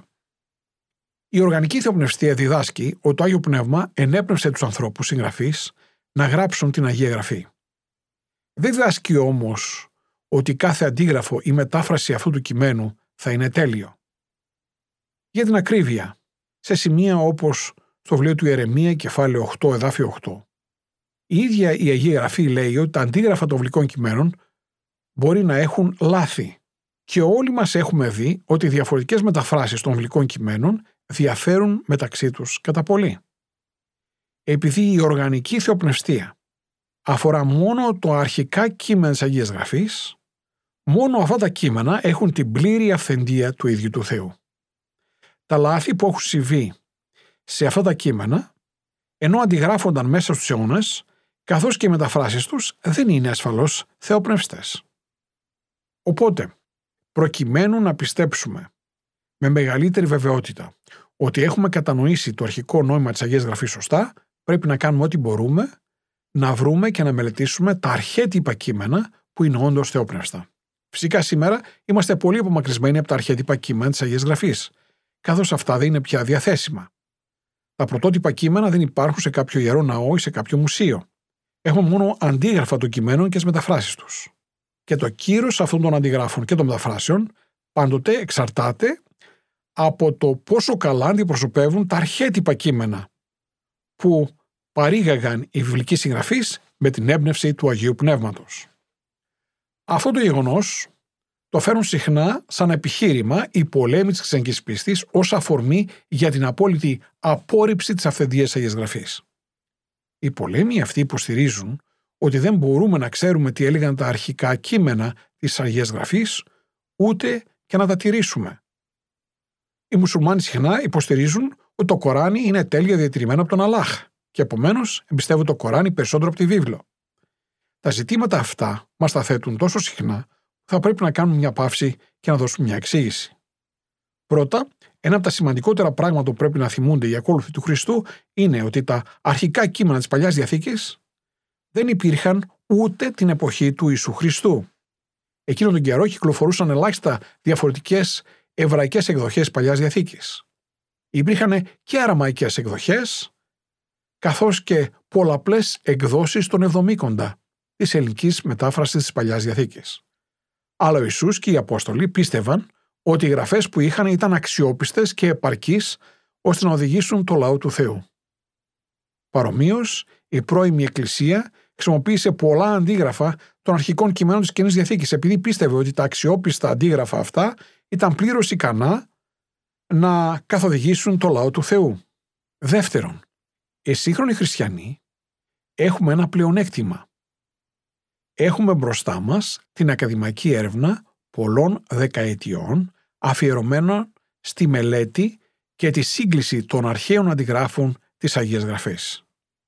Η οργανική θεοπνευστία διδάσκει ότι το Άγιο Πνεύμα ενέπνευσε τους ανθρώπους συγγραφείς να γράψουν την Αγία Γραφή. Δεν διδάσκει όμως ότι κάθε αντίγραφο ή μετάφραση αυτού του κειμένου θα είναι τέλειο. Για την ακρίβεια, σε σημεία όπως στο βιβλίο του Ιερεμία, κεφάλαιο οκτώ, εδάφιο οκτώ, η ίδια η Αγία Γραφή λέει ότι τα αντίγραφα των βιβλικών κειμένων μπορεί να έχουν λάθη. Και όλοι μας έχουμε δει ότι οι διαφορετικές μεταφράσεις των βιβλικών κειμένων διαφέρουν μεταξύ τους κατά πολύ. Επειδή η οργανική θεοπνευστία αφορά μόνο το αρχικά κείμενα της Αγίας Γραφής, μόνο αυτά τα κείμενα έχουν την πλήρη αυθεντία του ίδιου του Θεού. Τα λάθη που έχουν συμβεί σε αυτά τα κείμενα, ενώ αντιγράφονταν μέσα στους αιώνες, καθώς και οι μεταφράσεις τους δεν είναι ασφαλώς θεοπνευστές. Οπότε, προκειμένου να πιστέψουμε με μεγαλύτερη βεβαιότητα ότι έχουμε κατανοήσει το αρχικό νόημα της Αγίας Γραφής σωστά, πρέπει να κάνουμε ό,τι μπορούμε να βρούμε και να μελετήσουμε τα αρχέτυπα κείμενα που είναι όντως θεόπνευστα. Φυσικά σήμερα είμαστε πολύ απομακρυσμένοι από τα αρχέτυπα κείμενα της Αγίας Γραφής, καθώς αυτά δεν είναι πια διαθέσιμα. Τα πρωτότυπα κείμενα δεν υπάρχουν σε κάποιο ιερό ναό ή σε κάποιο μουσείο. Έχουμε μόνο αντίγραφα των κειμένων και τις μεταφράσεις τους. Και το κύρος αυτών των αντιγράφων και των μεταφράσεων πάντοτε εξαρτάται από το πόσο καλά αντιπροσωπεύουν τα αρχέτυπα κείμενα που παρήγαγαν οι βιβλικοί συγγραφείς με την έμπνευση του Αγίου Πνεύματος. Αυτό το γεγονός το φέρουν συχνά σαν επιχείρημα οι πολέμοι της χριστιανικής πίστης ως αφορμή για την απόλυτη απόρριψη της αυθεντίας της Αγίας Γραφής. Οι πολέμοι αυτοί υποστηρίζουν ότι δεν μπορούμε να ξέρουμε τι έλεγαν τα αρχικά κείμενα της Αγίας Γραφής, ούτε και να τα τηρήσουμε. Οι μουσουλμάνοι συχνά υποστηρίζουν ότι το Κοράνι είναι τέλεια διατηρημένο από τον Αλλάχ και επομένως εμπιστεύουν το Κοράνι περισσότερο από τη βίβλο. Τα ζητήματα αυτά μας τα θέτουν τόσο συχνά που θα πρέπει να κάνουμε μια παύση και να δώσουμε μια εξήγηση. Πρώτα, ένα από τα σημαντικότερα πράγματα που πρέπει να θυμούνται οι ακόλουθοι του Χριστού είναι ότι τα αρχικά κείμενα της Παλιάς Διαθήκης δεν υπήρχαν ούτε την εποχή του Ιησού Χριστού. Εκείνον τον καιρό κυκλοφορούσαν ελάχιστα διαφορετικές εβραϊκές εκδοχές της Παλιάς Διαθήκης. Υπήρχαν και αραμαϊκές εκδοχές, καθώς και πολλαπλές εκδόσεις των Εβδομήκοντα της ελληνικής μετάφρασης της Παλιάς Διαθήκης. Αλλά ο Ιησούς και οι Απόστολοι πίστευαν ότι οι γραφές που είχαν ήταν αξιόπιστες και επαρκείς ώστε να οδηγήσουν το λαό του Θεού. Παρομοίως, η πρώιμη Εκκλησία χρησιμοποίησε πολλά αντίγραφα των αρχικών κειμένων της Καινής Διαθήκης, επειδή πίστευε ότι τα αξιόπιστα αντίγραφα αυτά ήταν πλήρως ικανά να καθοδηγήσουν το λαό του Θεού. Δεύτερον, οι σύγχρονοι χριστιανοί έχουμε ένα πλεονέκτημα. Έχουμε μπροστά μας την ακαδημαϊκή έρευνα πολλών δεκαετιών αφιερωμένων στη μελέτη και τη σύγκληση των αρχαίων αντιγράφων της Αγίας Γραφής.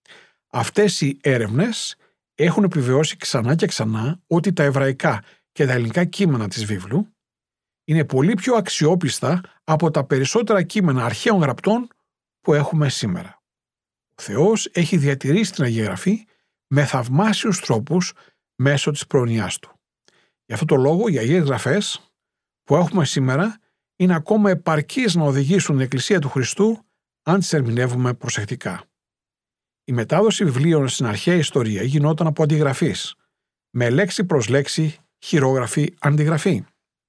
Αυτές οι έρευνες έχουν επιβεβαιώσει ξανά και ξανά ότι τα εβραϊκά και τα ελληνικά κείμενα της βίβλου είναι πολύ πιο αξιόπιστα από τα περισσότερα κείμενα αρχαίων γραπτών που έχουμε σήμερα. Ο Θεός έχει διατηρήσει την Αγία Γραφή με θαυμάσιους τρόπους μέσω της προνοιάς Του. Γι' αυτό το λόγο οι Αγίες Γραφές που έχουμε σήμερα είναι ακόμα επαρκείς να οδηγήσουν την Εκκλησία του Χριστού αν τις ερμηνεύουμε προσεκτικά. Η μετάδοση βιβλίων στην αρχαία ιστορία γινόταν από αντιγραφής, με λέξη προς λέξη, χειρόγραφη, αντιγραφή.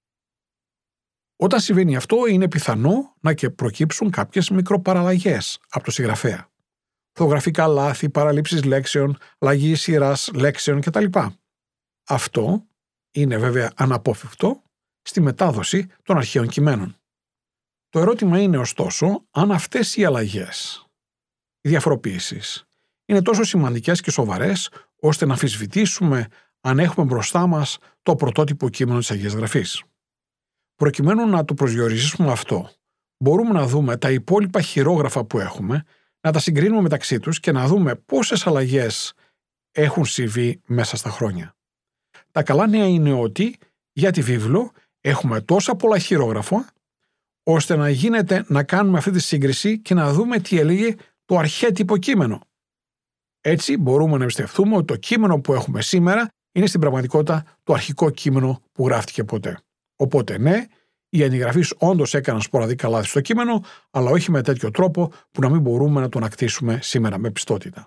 Όταν συμβαίνει αυτό, είναι πιθανό να και προκύψουν κάποιες μικροπαραλλαγές από το συγγραφέα. Θογραφικά λάθη, παραλήψεις λέξεων, αλλαγή σειράς λέξεων κτλ. Αυτό είναι βέβαια αναπόφευκτο στη μετάδοση των αρχαίων κειμένων. Το ερώτημα είναι ωστόσο αν αυτές οι αλλαγές, οι διαφοροποίησεις, είναι τόσο σημαντικές και σοβαρές ώστε να αμφισβητήσουμε αν έχουμε μπροστά μας το πρωτότυπο κείμενο της Αγίας Γραφής. Προκειμένου να το προσδιορίσουμε αυτό, μπορούμε να δούμε τα υπόλοιπα χειρόγραφα που έχουμε, να τα συγκρίνουμε μεταξύ τους και να δούμε πόσες αλλαγές έχουν συμβεί μέσα στα χρόνια. Τα καλά νέα είναι ότι για τη βίβλο έχουμε τόσα πολλά χειρόγραφα, ώστε να γίνεται να κάνουμε αυτή τη σύγκριση και να δούμε τι έλεγε το αρχέτυπο κείμενο. Έτσι μπορούμε να εμπιστευτούμε ότι το κείμενο που έχουμε σήμερα είναι στην πραγματικότητα το αρχικό κείμενο που γράφτηκε ποτέ. Οπότε ναι, οι αντιγραφείς όντως έκαναν σποραδικά λάθη στο κείμενο, αλλά όχι με τέτοιο τρόπο που να μην μπορούμε να το ανακτήσουμε σήμερα με πιστότητα.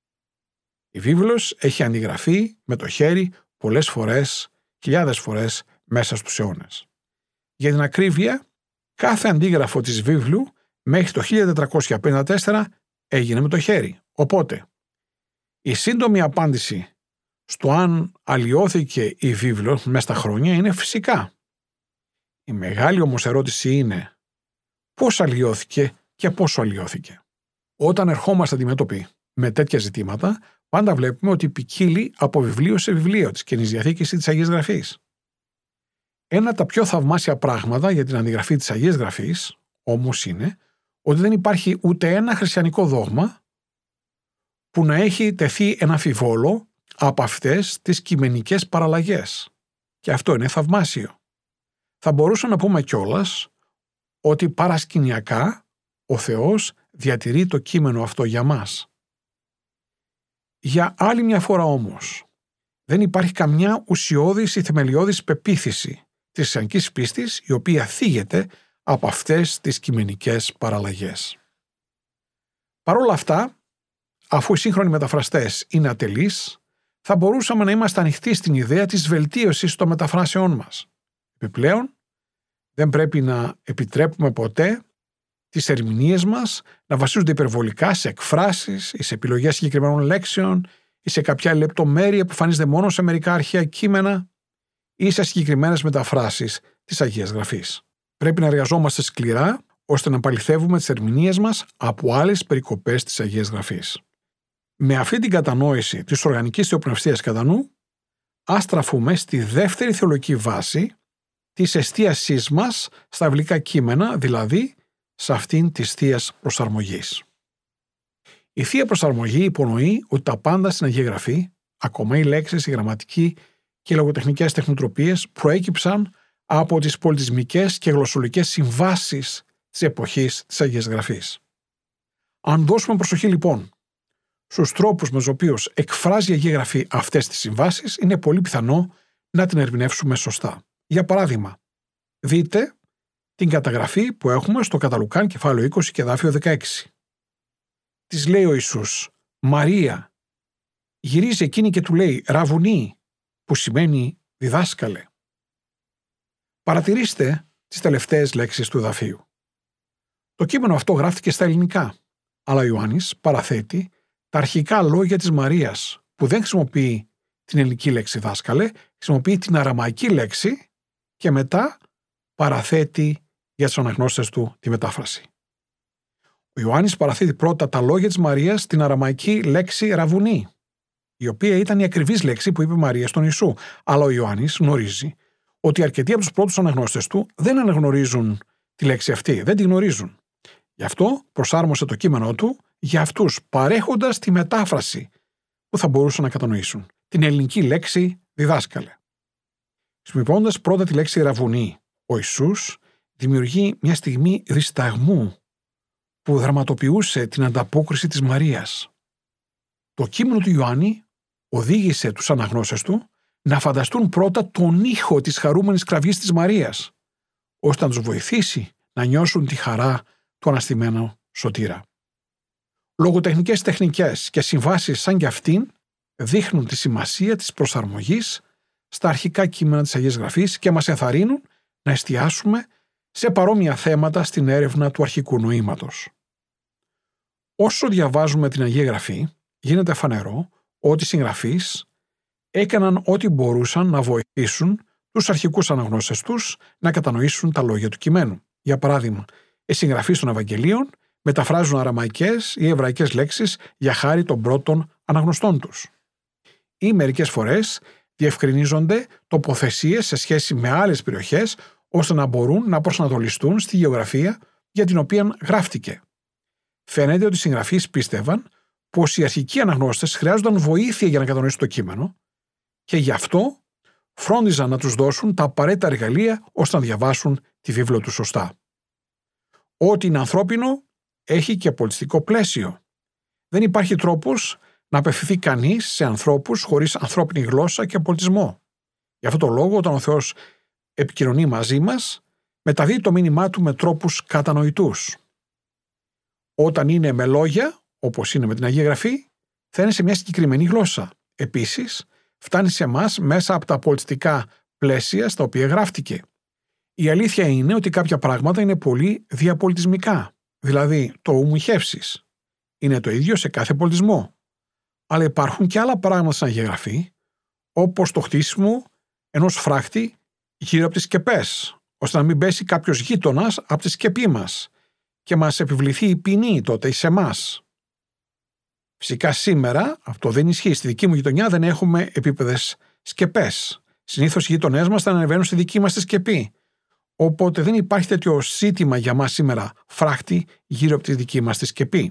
Η βίβλος έχει αντιγραφεί με το χέρι πολλές φορές, χιλιάδες φορές μέσα στους αιώνες. Για την ακρίβεια, κάθε αντίγραφο της βίβλου μέχρι το χίλια τετρακόσια πενήντα τέσσερα έγινε με το χέρι. Οπότε, η σύντομη απάντηση στο αν αλλοιώθηκε η βίβλος μέσα στα χρόνια είναι φυσικά. Η μεγάλη όμως ερώτηση είναι πώς αλλοιώθηκε και πόσο αλλοιώθηκε. Όταν ερχόμαστε αντιμέτωποι με τέτοια ζητήματα, πάντα βλέπουμε ότι ποικίλει από βιβλίο σε βιβλίο της Καινής Διαθήκης ή της Αγίας Γραφής. Ένα από τα πιο θαυμάσια πράγματα για την αντιγραφή της Αγίας Γραφής όμως είναι ότι δεν υπάρχει ούτε ένα χριστιανικό δόγμα που να έχει τεθεί ένα αμφιβόλο από αυτές τις κειμενικές παραλλαγές. Και αυτό είναι θαυμάσιο. Θα μπορούσαμε να πούμε κιόλας ότι παρασκηνιακά ο Θεός διατηρεί το κείμενο αυτό για μας. Για άλλη μια φορά όμως, δεν υπάρχει καμιά ουσιώδης ή θεμελιώδης πεποίθηση της χριστιανικής πίστης η οποία θίγεται από αυτές τις κειμενικές παραλλαγές. Παρ' όλα αυτά, αφού οι σύγχρονοι μεταφραστές είναι ατελείς, θα μπορούσαμε να είμαστε ανοιχτοί στην ιδέα της βελτίωσης των μεταφράσεών μας. Επιπλέον, δεν πρέπει να επιτρέπουμε ποτέ τις ερμηνείες μας να βασίζονται υπερβολικά σε εκφράσεις ή σε επιλογές συγκεκριμένων λέξεων ή σε κάποια λεπτομέρεια που εμφανίζεται μόνο σε μερικά αρχαία κείμενα ή σε συγκεκριμένες μεταφράσεις της Αγίας Γραφής. Πρέπει να εργαζόμαστε σκληρά ώστε να παληθεύουμε τις ερμηνείες μας από άλλες περικοπές της Αγίας Γραφής. Με αυτή την κατανόηση της οργανικής θεοπνευστίας κατά νου, ας στραφούμε στη δεύτερη θεολογική βάση της εστίασής μας στα βιβλικά κείμενα, δηλαδή σε αυτήν της θείας προσαρμογής. Η θεία προσαρμογή υπονοεί ότι τα πάντα στην Αγία Γραφή, ακόμα οι λέξεις, η γραμματική και οι λογοτεχνικές τεχνοτροπίες, προέκυψαν από τις πολιτισμικές και γλωσσολογικές συμβάσεις της εποχής της Αγίας Γραφής. Αν δώσουμε προσοχή λοιπόν στους τρόπους με τους οποίους εκφράζει η Αγία Γραφή αυτές τις συμβάσεις, είναι πολύ πιθανό να την ερμηνεύσουμε σωστά. Για παράδειγμα, δείτε την καταγραφή που έχουμε στο κατά Λουκάν κεφάλαιο είκοσι και εδάφιο δεκαέξι. Της λέει ο Ιησούς, Μαρία, γυρίζει εκείνη και του λέει Ραβουνί, που σημαίνει διδάσκαλε. Παρατηρήστε τις τελευταίες λέξεις του εδαφίου. Το κείμενο αυτό γράφτηκε στα ελληνικά, αλλά ο Ιωάννης παραθέτει τα αρχικά λόγια της Μαρίας, που δεν χρησιμοποιεί την ελληνική λέξη δάσκαλε, χρησιμοποιεί την αραμαϊκή λέξη και μετά παραθέτει για τους αναγνώστες του τη μετάφραση. Ο Ιωάννης παραθέτει πρώτα τα λόγια της Μαρίας στην αραμαϊκή λέξη ραβουνί, η οποία ήταν η ακριβής λέξη που είπε η Μαρία στον Ιησού. Αλλά ο Ιωάννης γνωρίζει ότι αρκετοί από τους πρώτους αναγνώστες του δεν αναγνωρίζουν τη λέξη αυτή, δεν τη γνωρίζουν. Γι' αυτό προσάρμοσε το κείμενό του για αυτούς, παρέχοντας τη μετάφραση που θα μπορούσαν να κατανοήσουν, την ελληνική λέξη διδάσκαλε. Χρησιμοποιώντας πρώτα τη λέξη ραβουνί, ο Ιησούς δημιουργεί μια στιγμή δισταγμού που δραματοποιούσε την ανταπόκριση της Μαρίας. Το κείμενο του Ιωάννη οδήγησε τους αναγνώστες του να φανταστούν πρώτα τον ήχο της χαρούμενης κραυγής της Μαρίας, ώστε να τους βοηθήσει να νιώσουν τη χαρά του αναστημένου σωτήρα. Λογοτεχνικές τεχνικές και συμβάσεις σαν κι αυτήν δείχνουν τη σημασία της προσαρμογής στα αρχικά κείμενα της Αγίας Γραφής και μας ενθαρρύνουν να εστιάσουμε σε παρόμοια θέματα στην έρευνα του αρχικού νοήματος. Όσο διαβάζουμε την Αγία Γραφή, γίνεται φανερό ότι οι συγγραφείς έκαναν ό,τι μπορούσαν να βοηθήσουν τους αρχικούς αναγνώστες τους να κατανοήσουν τα λόγια του κειμένου. Για παράδειγμα, οι συγγραφείς των Ευαγγελίων μεταφράζουν αραμαϊκές ή εβραϊκές λέξεις για χάρη των πρώτων αναγνωστών τους. Ή μερικές φορές διευκρινίζονται τοποθεσίες σε σχέση με άλλες περιοχές ώστε να μπορούν να προσανατολιστούν στη γεωγραφία για την οποία γράφτηκε. Φαίνεται ότι οι συγγραφείς πίστευαν πως οι αρχικοί αναγνώστες χρειάζονταν βοήθεια για να κατανοήσουν το κείμενο και γι' αυτό φρόντιζαν να τους δώσουν τα απαραίτητα εργαλεία ώστε να διαβάσουν τη βίβλο του σωστά. Ό,τι είναι ανθρώπινο έχει και πολιτιστικό πλαίσιο. Δεν υπάρχει τρόπος να απευθυνθεί κανείς σε ανθρώπους χωρίς ανθρώπινη γλώσσα και πολιτισμό. Γι' αυτό το λόγο, όταν ο Θεός επικοινωνεί μαζί μας, μεταδίδει το μήνυμά του με τρόπους κατανοητούς. Όταν είναι με λόγια, όπως είναι με την Αγία Γραφή, θα είναι σε μια συγκεκριμένη γλώσσα. Επίσης, φτάνει σε εμάς μέσα από τα πολιτιστικά πλαίσια στα οποία γράφτηκε. Η αλήθεια είναι ότι κάποια πράγματα είναι πολύ διαπολιτισμικά. Δηλαδή, το ουμουχεύσεις είναι το ίδιο σε κάθε πολιτισμό. Αλλά υπάρχουν και άλλα πράγματα στην Αγία Γραφή, όπως το χτίσιμο ενός φράχτη γύρω από τις σκεπές, ώστε να μην πέσει κάποιος γείτονας από τη σκεπή μας και μας επιβληθεί η ποινή τότε σε εμάς. Φυσικά σήμερα αυτό δεν ισχύει. Στη δική μου γειτονιά δεν έχουμε επίπεδες σκεπές. Συνήθως οι γείτονές μας θα ανεβαίνουν στη δική μας τη σκεπή. Οπότε δεν υπάρχει τέτοιο ζήτημα για μας σήμερα φράχτη γύρω από τη δική μας τη σκεπή.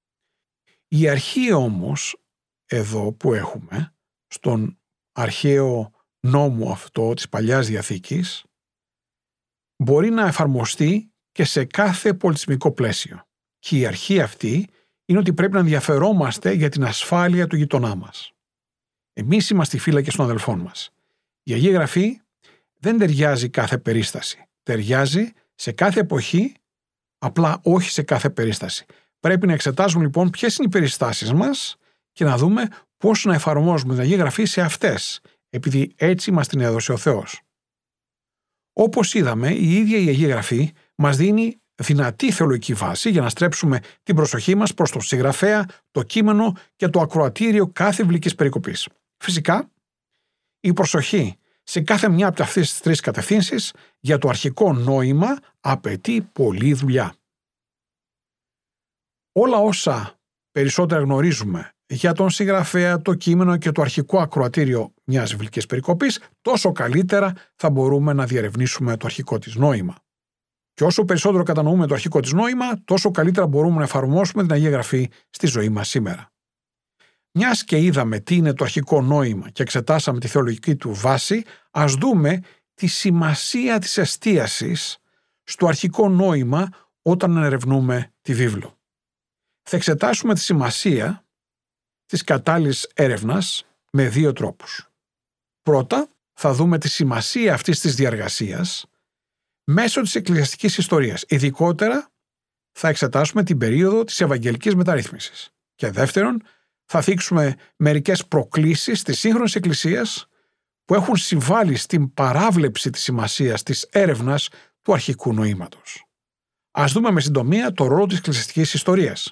Η αρχή όμως εδώ που έχουμε, στον αρχαίο νόμο αυτό της Παλιάς Διαθήκης, μπορεί να εφαρμοστεί και σε κάθε πολιτισμικό πλαίσιο. Και η αρχή αυτή είναι ότι πρέπει να ενδιαφερόμαστε για την ασφάλεια του γειτονά μας. Εμείς είμαστε οι φύλακες των αδελφών μας. Η Αγία Γραφή δεν ταιριάζει κάθε περίσταση. Ταιριάζει σε κάθε εποχή, απλά όχι σε κάθε περίσταση. Πρέπει να εξετάζουμε λοιπόν ποιες είναι οι περιστάσεις μας και να δούμε πώς να εφαρμόζουμε την Αγία Γραφή σε αυτές, επειδή έτσι μας την έδωσε ο Θεός. Όπως είδαμε, η ίδια η Αγία Γραφή μας δίνει δυνατή θεολογική βάση για να στρέψουμε την προσοχή μας προς τον συγγραφέα, το κείμενο και το ακροατήριο κάθε βιβλικής περικοπής. Φυσικά, η προσοχή σε κάθε μια από αυτές τις τρεις κατευθύνσεις για το αρχικό νόημα απαιτεί πολλή δουλειά. Όλα όσα περισσότερα γνωρίζουμε για τον συγγραφέα, το κείμενο και το αρχικό ακροατήριο μιας βιβλικής περικοπής, τόσο καλύτερα θα μπορούμε να διερευνήσουμε το αρχικό της νόημα. Και όσο περισσότερο κατανοούμε το αρχικό της νόημα, τόσο καλύτερα μπορούμε να εφαρμόσουμε την Αγία Γραφή στη ζωή μας σήμερα. Μιας και είδαμε τι είναι το αρχικό νόημα και εξετάσαμε τη θεολογική του βάση, ας δούμε τη σημασία της εστίασης στο αρχικό νόημα όταν ερευνούμε τη βίβλο. Θα εξετάσουμε τη σημασία της κατάλληλης έρευνας με δύο τρόπους. Πρώτα, θα δούμε τη σημασία αυτής της διαργασίας μέσω της εκκλησιαστικής ιστορίας. Ειδικότερα, θα εξετάσουμε την περίοδο της Ευαγγελικής Μεταρρύθμισης. Και δεύτερον, θα θίξουμε μερικές προκλήσεις της σύγχρονης Εκκλησίας που έχουν συμβάλει στην παράβλεψη της σημασίας της έρευνας του αρχικού νοήματος. Ας δούμε με συντομία το ρόλο της εκκλησιαστικής ιστορίας.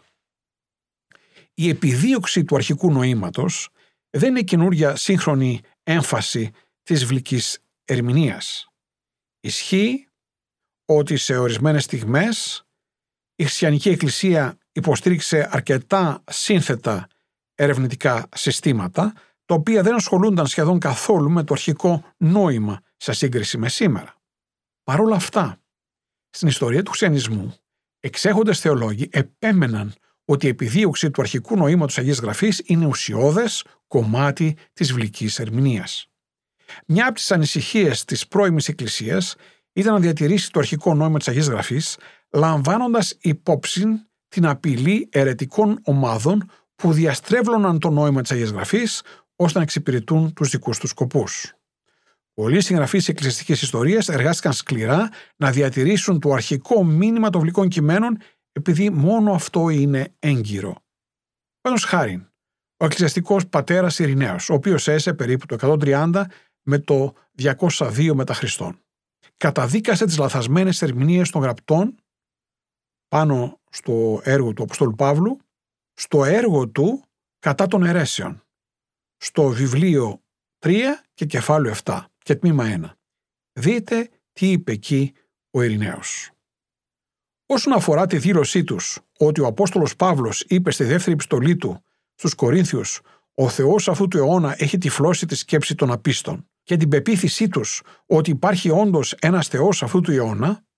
Η επιδίωξη του αρχικού νοήματος δεν είναι καινούρια σύγχρονη έμφαση της βιβλικής ερμηνείας. Ισχύει ότι σε ορισμένες στιγμές η χριστιανική εκκλησία υποστήριξε αρκετά σύνθετα ερευνητικά συστήματα, τα οποία δεν ασχολούνταν σχεδόν καθόλου με το αρχικό νόημα σε σύγκριση με σήμερα. Παρ' όλα αυτά, στην ιστορία του χριστιανισμού, εξέχοντες θεολόγοι επέμεναν ότι η επιδίωξη του αρχικού νοήματος Αγίας Γραφής είναι ουσιώδες κομμάτι της βιβλικής ερμηνείας. Μια από τις ανησυχίες της πρώιμης Εκκλησίας ήταν να διατηρήσει το αρχικό νόημα της Αγίας Γραφής, λαμβάνοντας υπόψη την απειλή αιρετικών ομάδων που διαστρέβλωναν το νόημα της Αγίας Γραφής ώστε να εξυπηρετούν τους δικούς τους σκοπούς. Πολλοί συγγραφείς της εκκλησιαστικής ιστορίας εργάστηκαν σκληρά να διατηρήσουν το αρχικό μήνυμα των βιβλικών κειμένων, επειδή μόνο αυτό είναι έγκυρο. Παραδείγματος χάριν, ο εκκλησιαστικός πατέρας Ειρηναίος, ο οποίος έζησε περίπου το εκατόν τριάντα με το διακόσια δύο μετά Χριστόν, καταδίκασε τις λαθασμένες ερμηνείες των γραπτών πάνω στο έργο του Αποστόλου Παύλου, στο έργο του κατά των αιρέσεων, στο βιβλίο τρία και κεφάλαιο επτά και τμήμα ένα. Δείτε τι είπε εκεί ο Ειρηναίος. Όσον αφορά τη δήλωσή τους ότι ο Απόστολος Παύλος είπε στη δεύτερη επιστολή του στους Κορίνθιους «Ο Θεός αυτού του αιώνα έχει τυφλώσει τη σκέψη των απίστων» και την πεποίθησή τους ότι υπάρχει όντως ένας Θεός αυτού του αιώνα,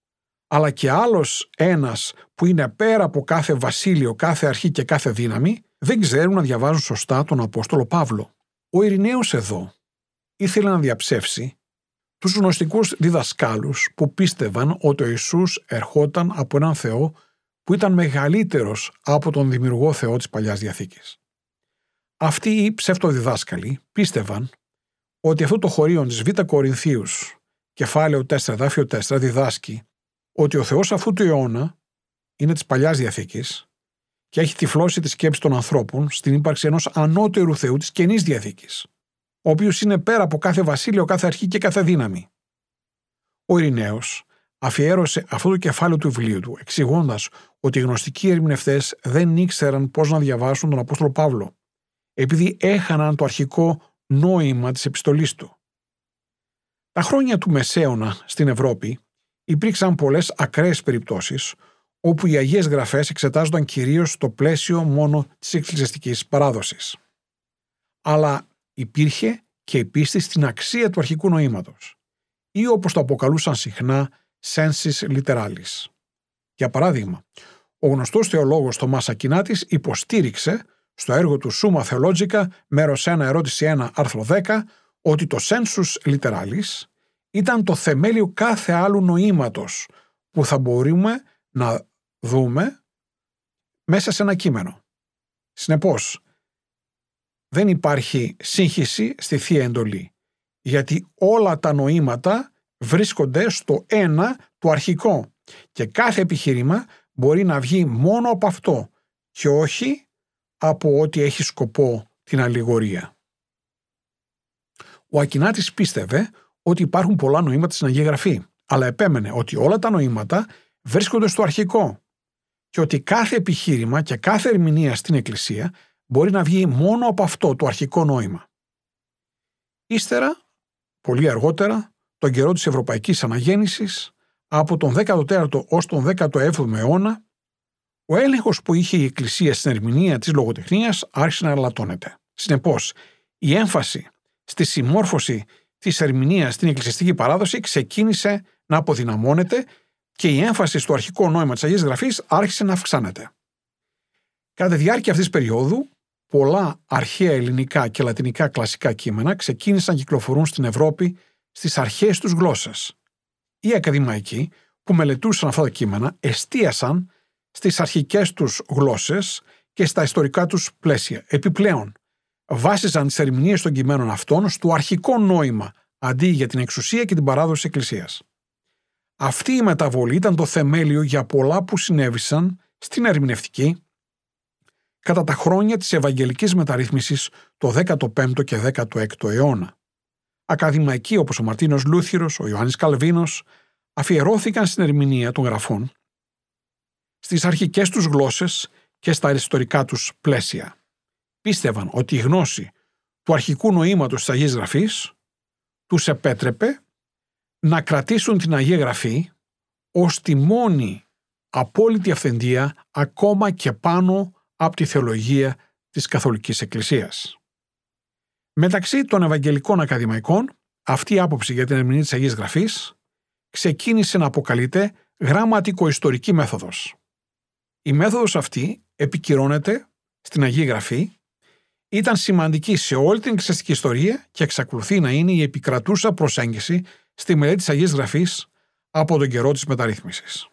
αλλά και άλλος ένας που είναι πέρα από κάθε βασίλειο, κάθε αρχή και κάθε δύναμη, δεν ξέρουν να διαβάζουν σωστά τον Απόστολο Παύλο. Ο Ειρηναίος εδώ ήθελε να διαψεύσει τους γνωστικούς διδασκάλους που πίστευαν ότι ο Ιησούς ερχόταν από έναν Θεό που ήταν μεγαλύτερος από τον δημιουργό Θεό της Παλιάς Διαθήκης. Αυτοί οι ψευτοδιδάσκαλοι πίστευαν ότι αυτό το χωρίον της Β' Κορινθίους, κεφάλαιο τέσσερα, δάφιο τέσσερα, διδάσκει ότι ο Θεός αυτού του αιώνα είναι της Παλιάς Διαθήκης και έχει τυφλώσει τη σκέψη των ανθρώπων στην ύπαρξη ενός ανώτερου Θεού της Καινής Διαθήκης, ο οποίος είναι πέρα από κάθε βασίλειο, κάθε αρχή και κάθε δύναμη. Ο Ειρηναίος αφιέρωσε αυτό το κεφάλαιο του βιβλίου του, εξηγώντας ότι οι γνωστικοί ερμηνευτές δεν ήξεραν πώς να διαβάσουν τον Απόστολο Παύλο, επειδή έχαναν το αρχικό νόημα της επιστολής του. Τα χρόνια του Μεσαίωνα στην Ευρώπη υπήρξαν πολλές ακραίες περιπτώσεις όπου οι Αγίες Γραφές εξετάζονταν κυρίως στο πλαίσιο μόνο της εκκλησιαστικής παράδοσης. Αλλά υπήρχε και η πίστη στην αξία του αρχικού νοήματος, ή όπως το αποκαλούσαν συχνά sensus literalis. Για παράδειγμα, ο γνωστός θεολόγος Θωμάς Ακινάτης υποστήριξε στο έργο του Summa Theologica, μέρος ένα, ερώτηση ένα, άρθρο δέκα, ότι το sensus literalis ήταν το θεμέλιο κάθε άλλου νοήματος που θα μπορούμε να δούμε μέσα σε ένα κείμενο. Συνεπώς, δεν υπάρχει σύγχυση στη Θεία Εντολή, γιατί όλα τα νοήματα βρίσκονται στο ένα το αρχικό και κάθε επιχείρημα μπορεί να βγει μόνο από αυτό και όχι από ό,τι έχει σκοπό την αλληγορία. Ο Ακινάτης πίστευε ότι υπάρχουν πολλά νοήματα στην Αγία Γραφή, αλλά επέμενε ότι όλα τα νοήματα βρίσκονται στο αρχικό και ότι κάθε επιχείρημα και κάθε ερμηνεία στην Εκκλησία μπορεί να βγει μόνο από αυτό το αρχικό νόημα. Ύστερα, πολύ αργότερα, τον καιρό της Ευρωπαϊκής Αναγέννησης, από τον δέκατο τέταρτο ως τον δέκατο έβδομο αιώνα, ο έλεγχος που είχε η Εκκλησία στην ερμηνεία της λογοτεχνίας άρχισε να ελαττώνεται. Συνεπώς, η έμφαση στη συμμόρφωση της ερμηνείας στην εκκλησιαστική παράδοση ξεκίνησε να αποδυναμώνεται και η έμφαση στο αρχικό νόημα της Αγίας Γραφής άρχισε να αυξάνεται. Κατά τη διάρκεια αυτής της περίοδου, πολλά αρχαία ελληνικά και λατινικά κλασικά κείμενα ξεκίνησαν να κυκλοφορούν στην Ευρώπη στις αρχαίες τους γλώσσες. Οι ακαδημαϊκοί που μελετούσαν αυτά τα κείμενα εστίασαν στις αρχικές τους γλώσσες και στα ιστορικά τους πλαίσια. Επιπλέον, βάσιζαν τις ερμηνείες των κειμένων αυτών στο αρχικό νόημα, αντί για την εξουσία και την παράδοση της Εκκλησίας. Αυτή η μεταβολή ήταν το θεμέλιο για πολλά που συνέβησαν στην ερμηνευτική κατά τα χρόνια της Ευαγγελικής μεταρρύθμισης το δέκατο πέμπτο και δέκατο έκτο αιώνα. Ακαδημαϊκοί όπως ο Μαρτίνος Λούθυρος, ο Ιωάννης Καλβίνος αφιερώθηκαν στην ερμηνεία των γραφών στις αρχικές τους γλώσσες και στα ιστορικά τους πλαίσια. Πίστευαν ότι η γνώση του αρχικού νοήματος της Αγίας Γραφής τους επέτρεπε να κρατήσουν την Αγία Γραφή ως τη μόνη απόλυτη αυθεντία ακόμα και πάνω από τη θεολογία της Καθολικής Εκκλησίας. Μεταξύ των Ευαγγελικών Ακαδημαϊκών, αυτή η άποψη για την ερμηνεία της Αγίας Γραφής ξεκίνησε να αποκαλείται γραμματικο-ιστορική μέθοδος. Η μέθοδος αυτή επικυρώνεται στην Αγία Γραφή, ήταν σημαντική σε όλη την εκκλησιαστική ιστορία και εξακολουθεί να είναι η επικρατούσα προσέγγιση στη μελέτη της Αγίας Γραφής από τον καιρό της μεταρρύθμισης.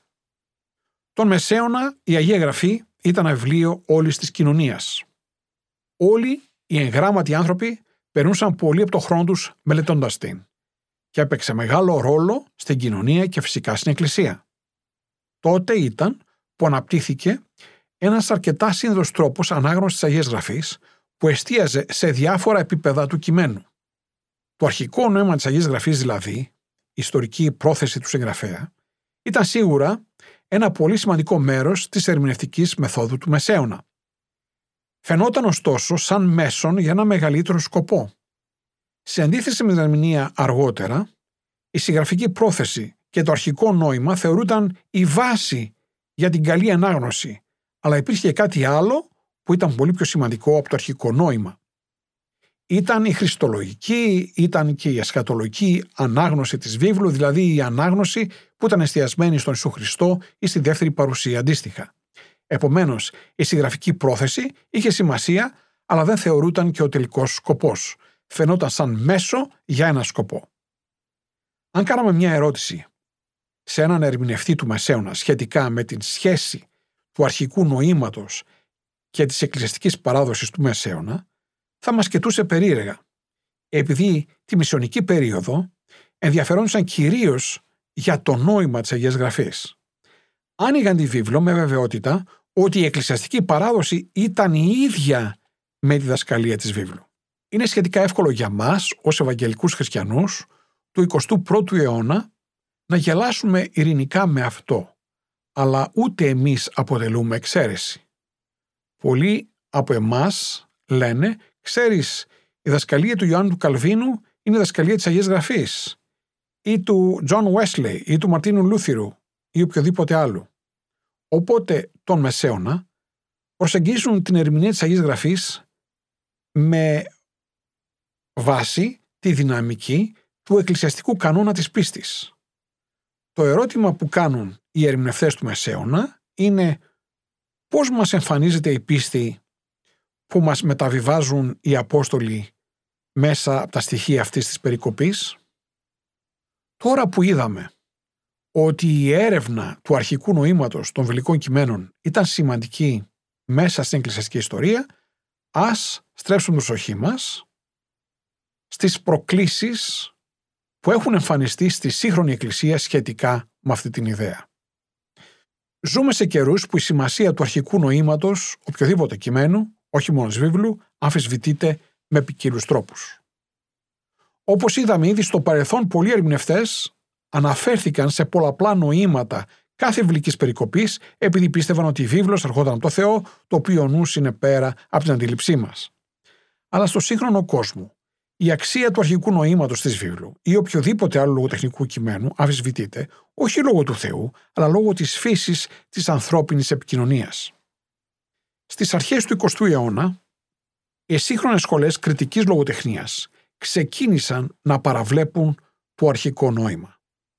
Τον Μεσαίωνα η Αγία Γραφή ήταν ένα βιβλίο όλης της κοινωνίας. Όλοι οι εγγράμματοι άνθρωποι περνούσαν πολύ από το χρόνο τους μελετώντας την και έπαιξε μεγάλο ρόλο στην κοινωνία και φυσικά στην Εκκλησία. Τότε ήταν που αναπτύχθηκε ένας αρκετά σύνδρος τρόπος ανάγνωσης της Αγίας Γραφής που εστίαζε σε διάφορα επίπεδα του κειμένου. Το αρχικό νόημα της Αγίας Γραφής, δηλαδή, η ιστορική πρόθεση του συγγραφέα, ήταν σίγουρα ένα πολύ σημαντικό μέρος της ερμηνευτικής μεθόδου του Μεσαίωνα. Φαινόταν ωστόσο σαν μέσον για ένα μεγαλύτερο σκοπό. Σε αντίθεση με την ερμηνεία αργότερα, η συγγραφική πρόθεση και το αρχικό νόημα θεωρούνταν η βάση για την καλή ανάγνωση, αλλά υπήρχε και κάτι άλλο που ήταν πολύ πιο σημαντικό από το αρχικό νόημα. Ήταν η χριστολογική, ήταν και η εσχατολογική ανάγνωση της βίβλου, δηλαδή η ανάγνωση που ήταν εστιασμένη στον Ιησού Χριστό ή στη δεύτερη παρουσία αντίστοιχα. Επομένως, η συγγραφική πρόθεση είχε σημασία, αλλά δεν θεωρούταν και ο τελικός σκοπός. Φαινόταν σαν μέσο για ένα σκοπό. Αν κάναμε μια ερώτηση σε έναν ερμηνευτή του Μεσαίωνα σχετικά με την σχέση του αρχικού νοήματος και της εκκλησιαστικής παράδοσης του Μεσαίωνα, θα μας κοιτούσε περίεργα, επειδή τη μισιωνική περίοδο ενδιαφερόντουσαν κυρίως για το νόημα της Αγίας Γραφής. Άνοιγαν τη βίβλο με βεβαιότητα ότι η εκκλησιαστική παράδοση ήταν η ίδια με τη διδασκαλία της βίβλου. Είναι σχετικά εύκολο για μας, ως Ευαγγελικούς Χριστιανούς του εικοστού πρώτου αιώνα, να γελάσουμε ειρηνικά με αυτό, αλλά ούτε εμείς αποτελούμε εξαίρεση. Πολλοί από εμάς λένε, ξέρεις, η διδασκαλία του Ιωάννου του Καλβίνου είναι η διδασκαλία της Αγίας Γραφής, ή του Τζον Βέσλεϊ, ή του Μαρτίνου Λούθυρου, ή οποιοδήποτε άλλου. Οπότε τον Μεσαίωνα προσεγγίζουν την ερμηνεία της Αγίας Γραφής με βάση τη δυναμική του εκκλησιαστικού κανόνα της πίστης. Το ερώτημα που κάνουν οι ερμηνευτές του Μεσαίωνα είναι πώς μας εμφανίζεται η πίστη που μας μεταβιβάζουν οι Απόστολοι μέσα από τα στοιχεία αυτής της περικοπής. Τώρα που είδαμε ότι η έρευνα του αρχικού νοήματος των βελικών κειμένων ήταν σημαντική μέσα στην εκκλησιαστική ιστορία, ας στρέψουμε την προσοχή μας στις προκλήσεις που έχουν εμφανιστεί στη σύγχρονη εκκλησία σχετικά με αυτή την ιδέα. Ζούμε σε καιρούς που η σημασία του αρχικού νοήματος οποιοδήποτε κειμένου, όχι μόνο της βίβλου, αμφισβητείται με ποικίλους τρόπους. Όπως είδαμε ήδη στο παρελθόν, πολλοί ερμηνευτές αναφέρθηκαν σε πολλαπλά νοήματα κάθε βιβλικής περικοπής, επειδή πίστευαν ότι η βίβλος ερχόταν από το Θεό, το οποίο ο νους είναι πέρα από την αντίληψή μας. Αλλά στο σύγχρονο κόσμο, η αξία του αρχικού νοήματος της βίβλου ή οποιοδήποτε άλλο λογοτεχνικού κειμένου αμφισβητείται, όχι λόγω του Θεού, αλλά λόγω της φύσης της ανθρώπινης επικοινωνίας. Στις αρχές του εικοστού αιώνα, οι σύγχρονες σχολές κριτικής λογοτεχνίας ξεκίνησαν να παραβλέπουν το αρχικό νόημα.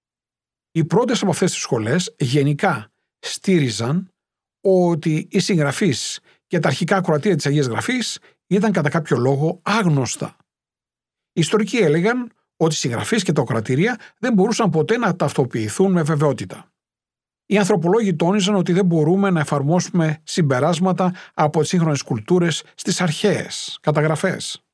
Οι πρώτες από αυτές τις σχολές γενικά στήριζαν ότι οι συγγραφείς και τα αρχικά ακροατήρια της Αγίας Γραφής ήταν κατά κάποιο λόγο άγνωστα. Οι ιστορικοί έλεγαν ότι οι συγγραφείς και τα ακροατήρια δεν μπορούσαν ποτέ να ταυτοποιηθούν με βεβαιότητα. Οι ανθρωπολόγοι τόνιζαν ότι δεν μπορούμε να εφαρμόσουμε συμπεράσματα από τις σύγχρονες κουλτούρες στις αρχαίες καταγραφές.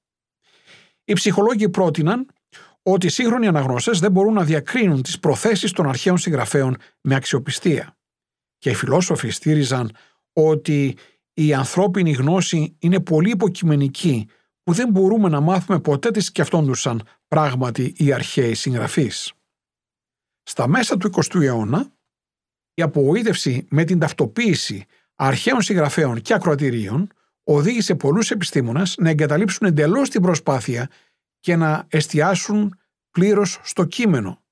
Οι ψυχολόγοι πρότειναν ότι οι σύγχρονοι αναγνώστες δεν μπορούν να διακρίνουν τις προθέσεις των αρχαίων συγγραφέων με αξιοπιστία. Και οι φιλόσοφοι στήριζαν ότι η ανθρώπινη γνώση είναι πολύ υποκειμενική, που δεν μπορούμε να μάθουμε ποτέ τι σκεφτόντουσαν πράγματι οι αρχαίοι συγγραφείς. Στα μέσα του εικοστού αιώνα, η απογοήτευση με την ταυτοποίηση αρχαίων συγγραφέων και ακροατηρίων οδήγησε πολλούς επιστήμονες να εγκαταλείψουν εντελώς την προσπάθεια και να εστιάσουν πλήρως στο κείμενο.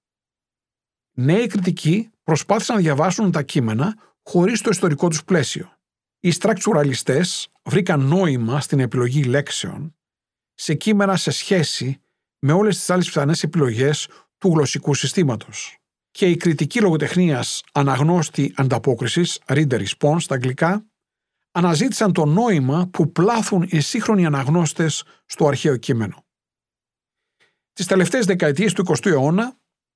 Νέοι κριτικοί προσπάθησαν να διαβάσουν τα κείμενα χωρίς το ιστορικό τους πλαίσιο. Οι στρακτσουραλιστές βρήκαν νόημα στην επιλογή λέξεων σε κείμενα σε σχέση με όλες τις άλλες πιθανές επιλογές του γλωσσικού συστήματος. Και η κριτική λογοτεχνίας αναγνώστη ανταπόκρισης, reader response στα αγγλικά, αναζήτησαν το νόημα που πλάθουν οι σύγχρονοι αναγνώστες στο αρχαίο κείμενο. Τις τελευταίες δεκαετίες του εικοστού αιώνα,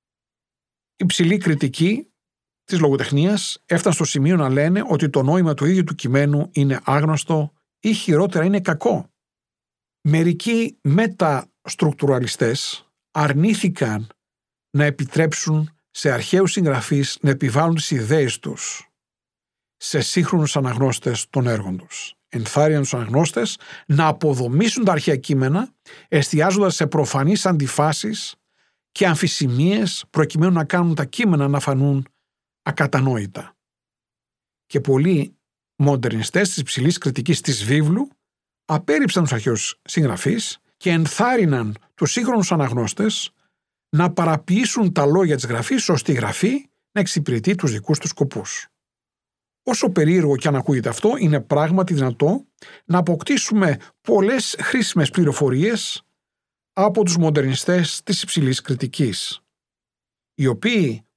η υψηλή κριτική της λογοτεχνίας έφτανε στο σημείο να λένε ότι το νόημα του ίδιου του κειμένου είναι άγνωστο ή χειρότερα είναι κακό. Μερικοί μεταστρουκτουραλιστές αρνήθηκαν να επιτρέψουν σε αρχαίους συγγραφείς να επιβάλλουν τις ιδέες τους σε σύγχρονους αναγνώστες των έργων τους. Ενθάρρυναν τους αναγνώστες να αποδομήσουν τα αρχαία κείμενα, εστιάζοντας σε προφανείς αντιφάσεις και αμφισημίες προκειμένου να κάνουν τα κείμενα να φανούν ακατανόητα. Και πολλοί μοντερνιστές της υψηλής κριτικής της βίβλου απέρριψαν τους αρχαίους συγγραφείς και ενθάρρυναν τους σύγχρονους αναγνώστες να παραποιήσουν τα λόγια της γραφής ώστε η γραφή να εξυπηρετεί τους δικούς τους σκοπούς. Όσο περίεργο και αν ακούγεται αυτό, είναι πράγματι δυνατό να αποκτήσουμε πολλές χρήσιμες πληροφορίες από τους μοντερνιστές της υψηλής κριτικής, οι οποίοι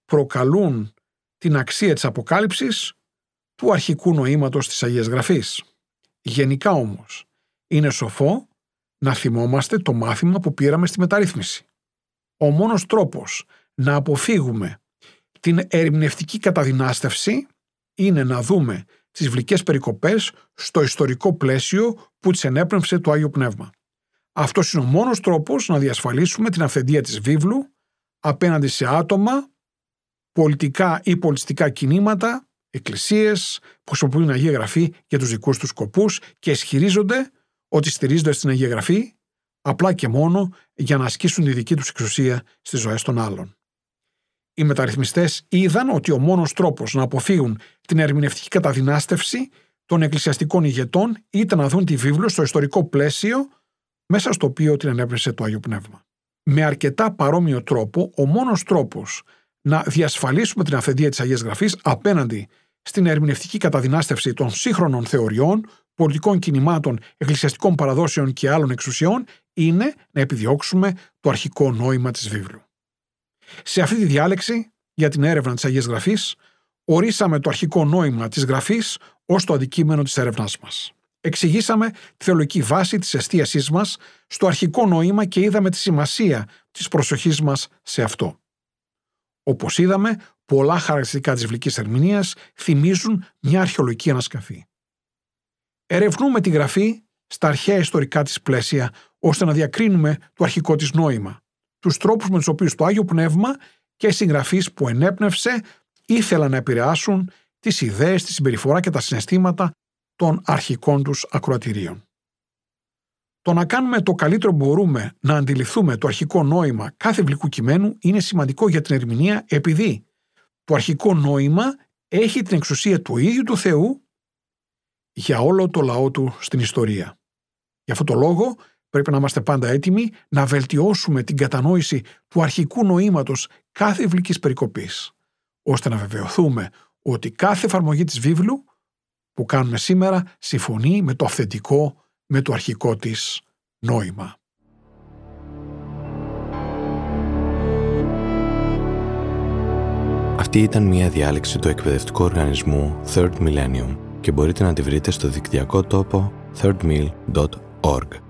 προκαλούν την αξία της αποκάλυψης του αρχικού νοήματος της Αγίας Γραφής. Γενικά όμως, είναι σοφό να θυμόμαστε το μάθημα που πήραμε στη μεταρρύθμιση. Ο μόνος τρόπος να αποφύγουμε την ερμηνευτική καταδυνάστευση είναι να δούμε τις βιβλικές περικοπές στο ιστορικό πλαίσιο που τις ενέπνευσε το Άγιο Πνεύμα. Αυτός είναι ο μόνος τρόπος να διασφαλίσουμε την αυθεντία της βίβλου απέναντι σε άτομα, πολιτικά ή πολιτιστικά κινήματα, εκκλησίες που χρησιμοποιούν την Αγία Γραφή για τους δικούς τους σκοπούς και ισχυρίζονται ότι στηρίζονται στην Αγία Γραφή απλά και μόνο για να ασκήσουν τη δική τους εξουσία στις ζωές των άλλων. Οι μεταρρυθμιστές είδαν ότι ο μόνος τρόπος να αποφύγουν την ερμηνευτική καταδυνάστευση των εκκλησιαστικών ηγετών ήταν να δουν τη βίβλο στο ιστορικό πλαίσιο μέσα στο οποίο την ενέπνευσε το Άγιο Πνεύμα. Με αρκετά παρόμοιο τρόπο, ο μόνος τρόπος να διασφαλίσουμε την αυθεντία της Αγίας Γραφής απέναντι στην ερμηνευτική καταδυνάστευση των σύγχρονων θεωριών, πολιτικών κινημάτων, εκκλησιαστικών παραδόσεων και άλλων εξουσιών είναι να επιδιώξουμε το αρχικό νόημα της βίβλου. Σε αυτή τη διάλεξη για την έρευνα της Αγίας Γραφής, ορίσαμε το αρχικό νόημα της Γραφής ως το αντικείμενο της έρευνάς μας. Εξηγήσαμε τη θεολογική βάση της εστίασής μας στο αρχικό νόημα και είδαμε τη σημασία της προσοχής μας σε αυτό. Όπως είδαμε, πολλά χαρακτηριστικά της βιβλικής ερμηνείας θυμίζουν μια αρχαιολογική ανασκαφή. Ερευνούμε τη Γραφή στα αρχαία ιστορικά της πλαίσια, ώστε να διακρίνουμε το αρχικό της νόημα, τους τρόπους με τους οποίους το Άγιο Πνεύμα και οι συγγραφείς που ενέπνευσε ήθελαν να επηρεάσουν τις ιδέες, τη συμπεριφορά και τα συναισθήματα των αρχικών τους ακροατηρίων. Το να κάνουμε το καλύτερο που μπορούμε να αντιληφθούμε το αρχικό νόημα κάθε βιβλικού κειμένου είναι σημαντικό για την ερμηνεία, επειδή το αρχικό νόημα έχει την εξουσία του ίδιου του Θεού για όλο το λαό του στην ιστορία. Γι' αυτό το λόγο πρέπει να είμαστε πάντα έτοιμοι να βελτιώσουμε την κατανόηση του αρχικού νοήματος κάθε βιβλικής περικοπής, ώστε να βεβαιωθούμε ότι κάθε εφαρμογή της βίβλου που κάνουμε σήμερα συμφωνεί με το αυθεντικό, με το αρχικό της νόημα. Αυτή ήταν μια διάλεξη του εκπαιδευτικού οργανισμού Third Millennium και μπορείτε να τη βρείτε στο δικτυακό τόπο third mill dot org.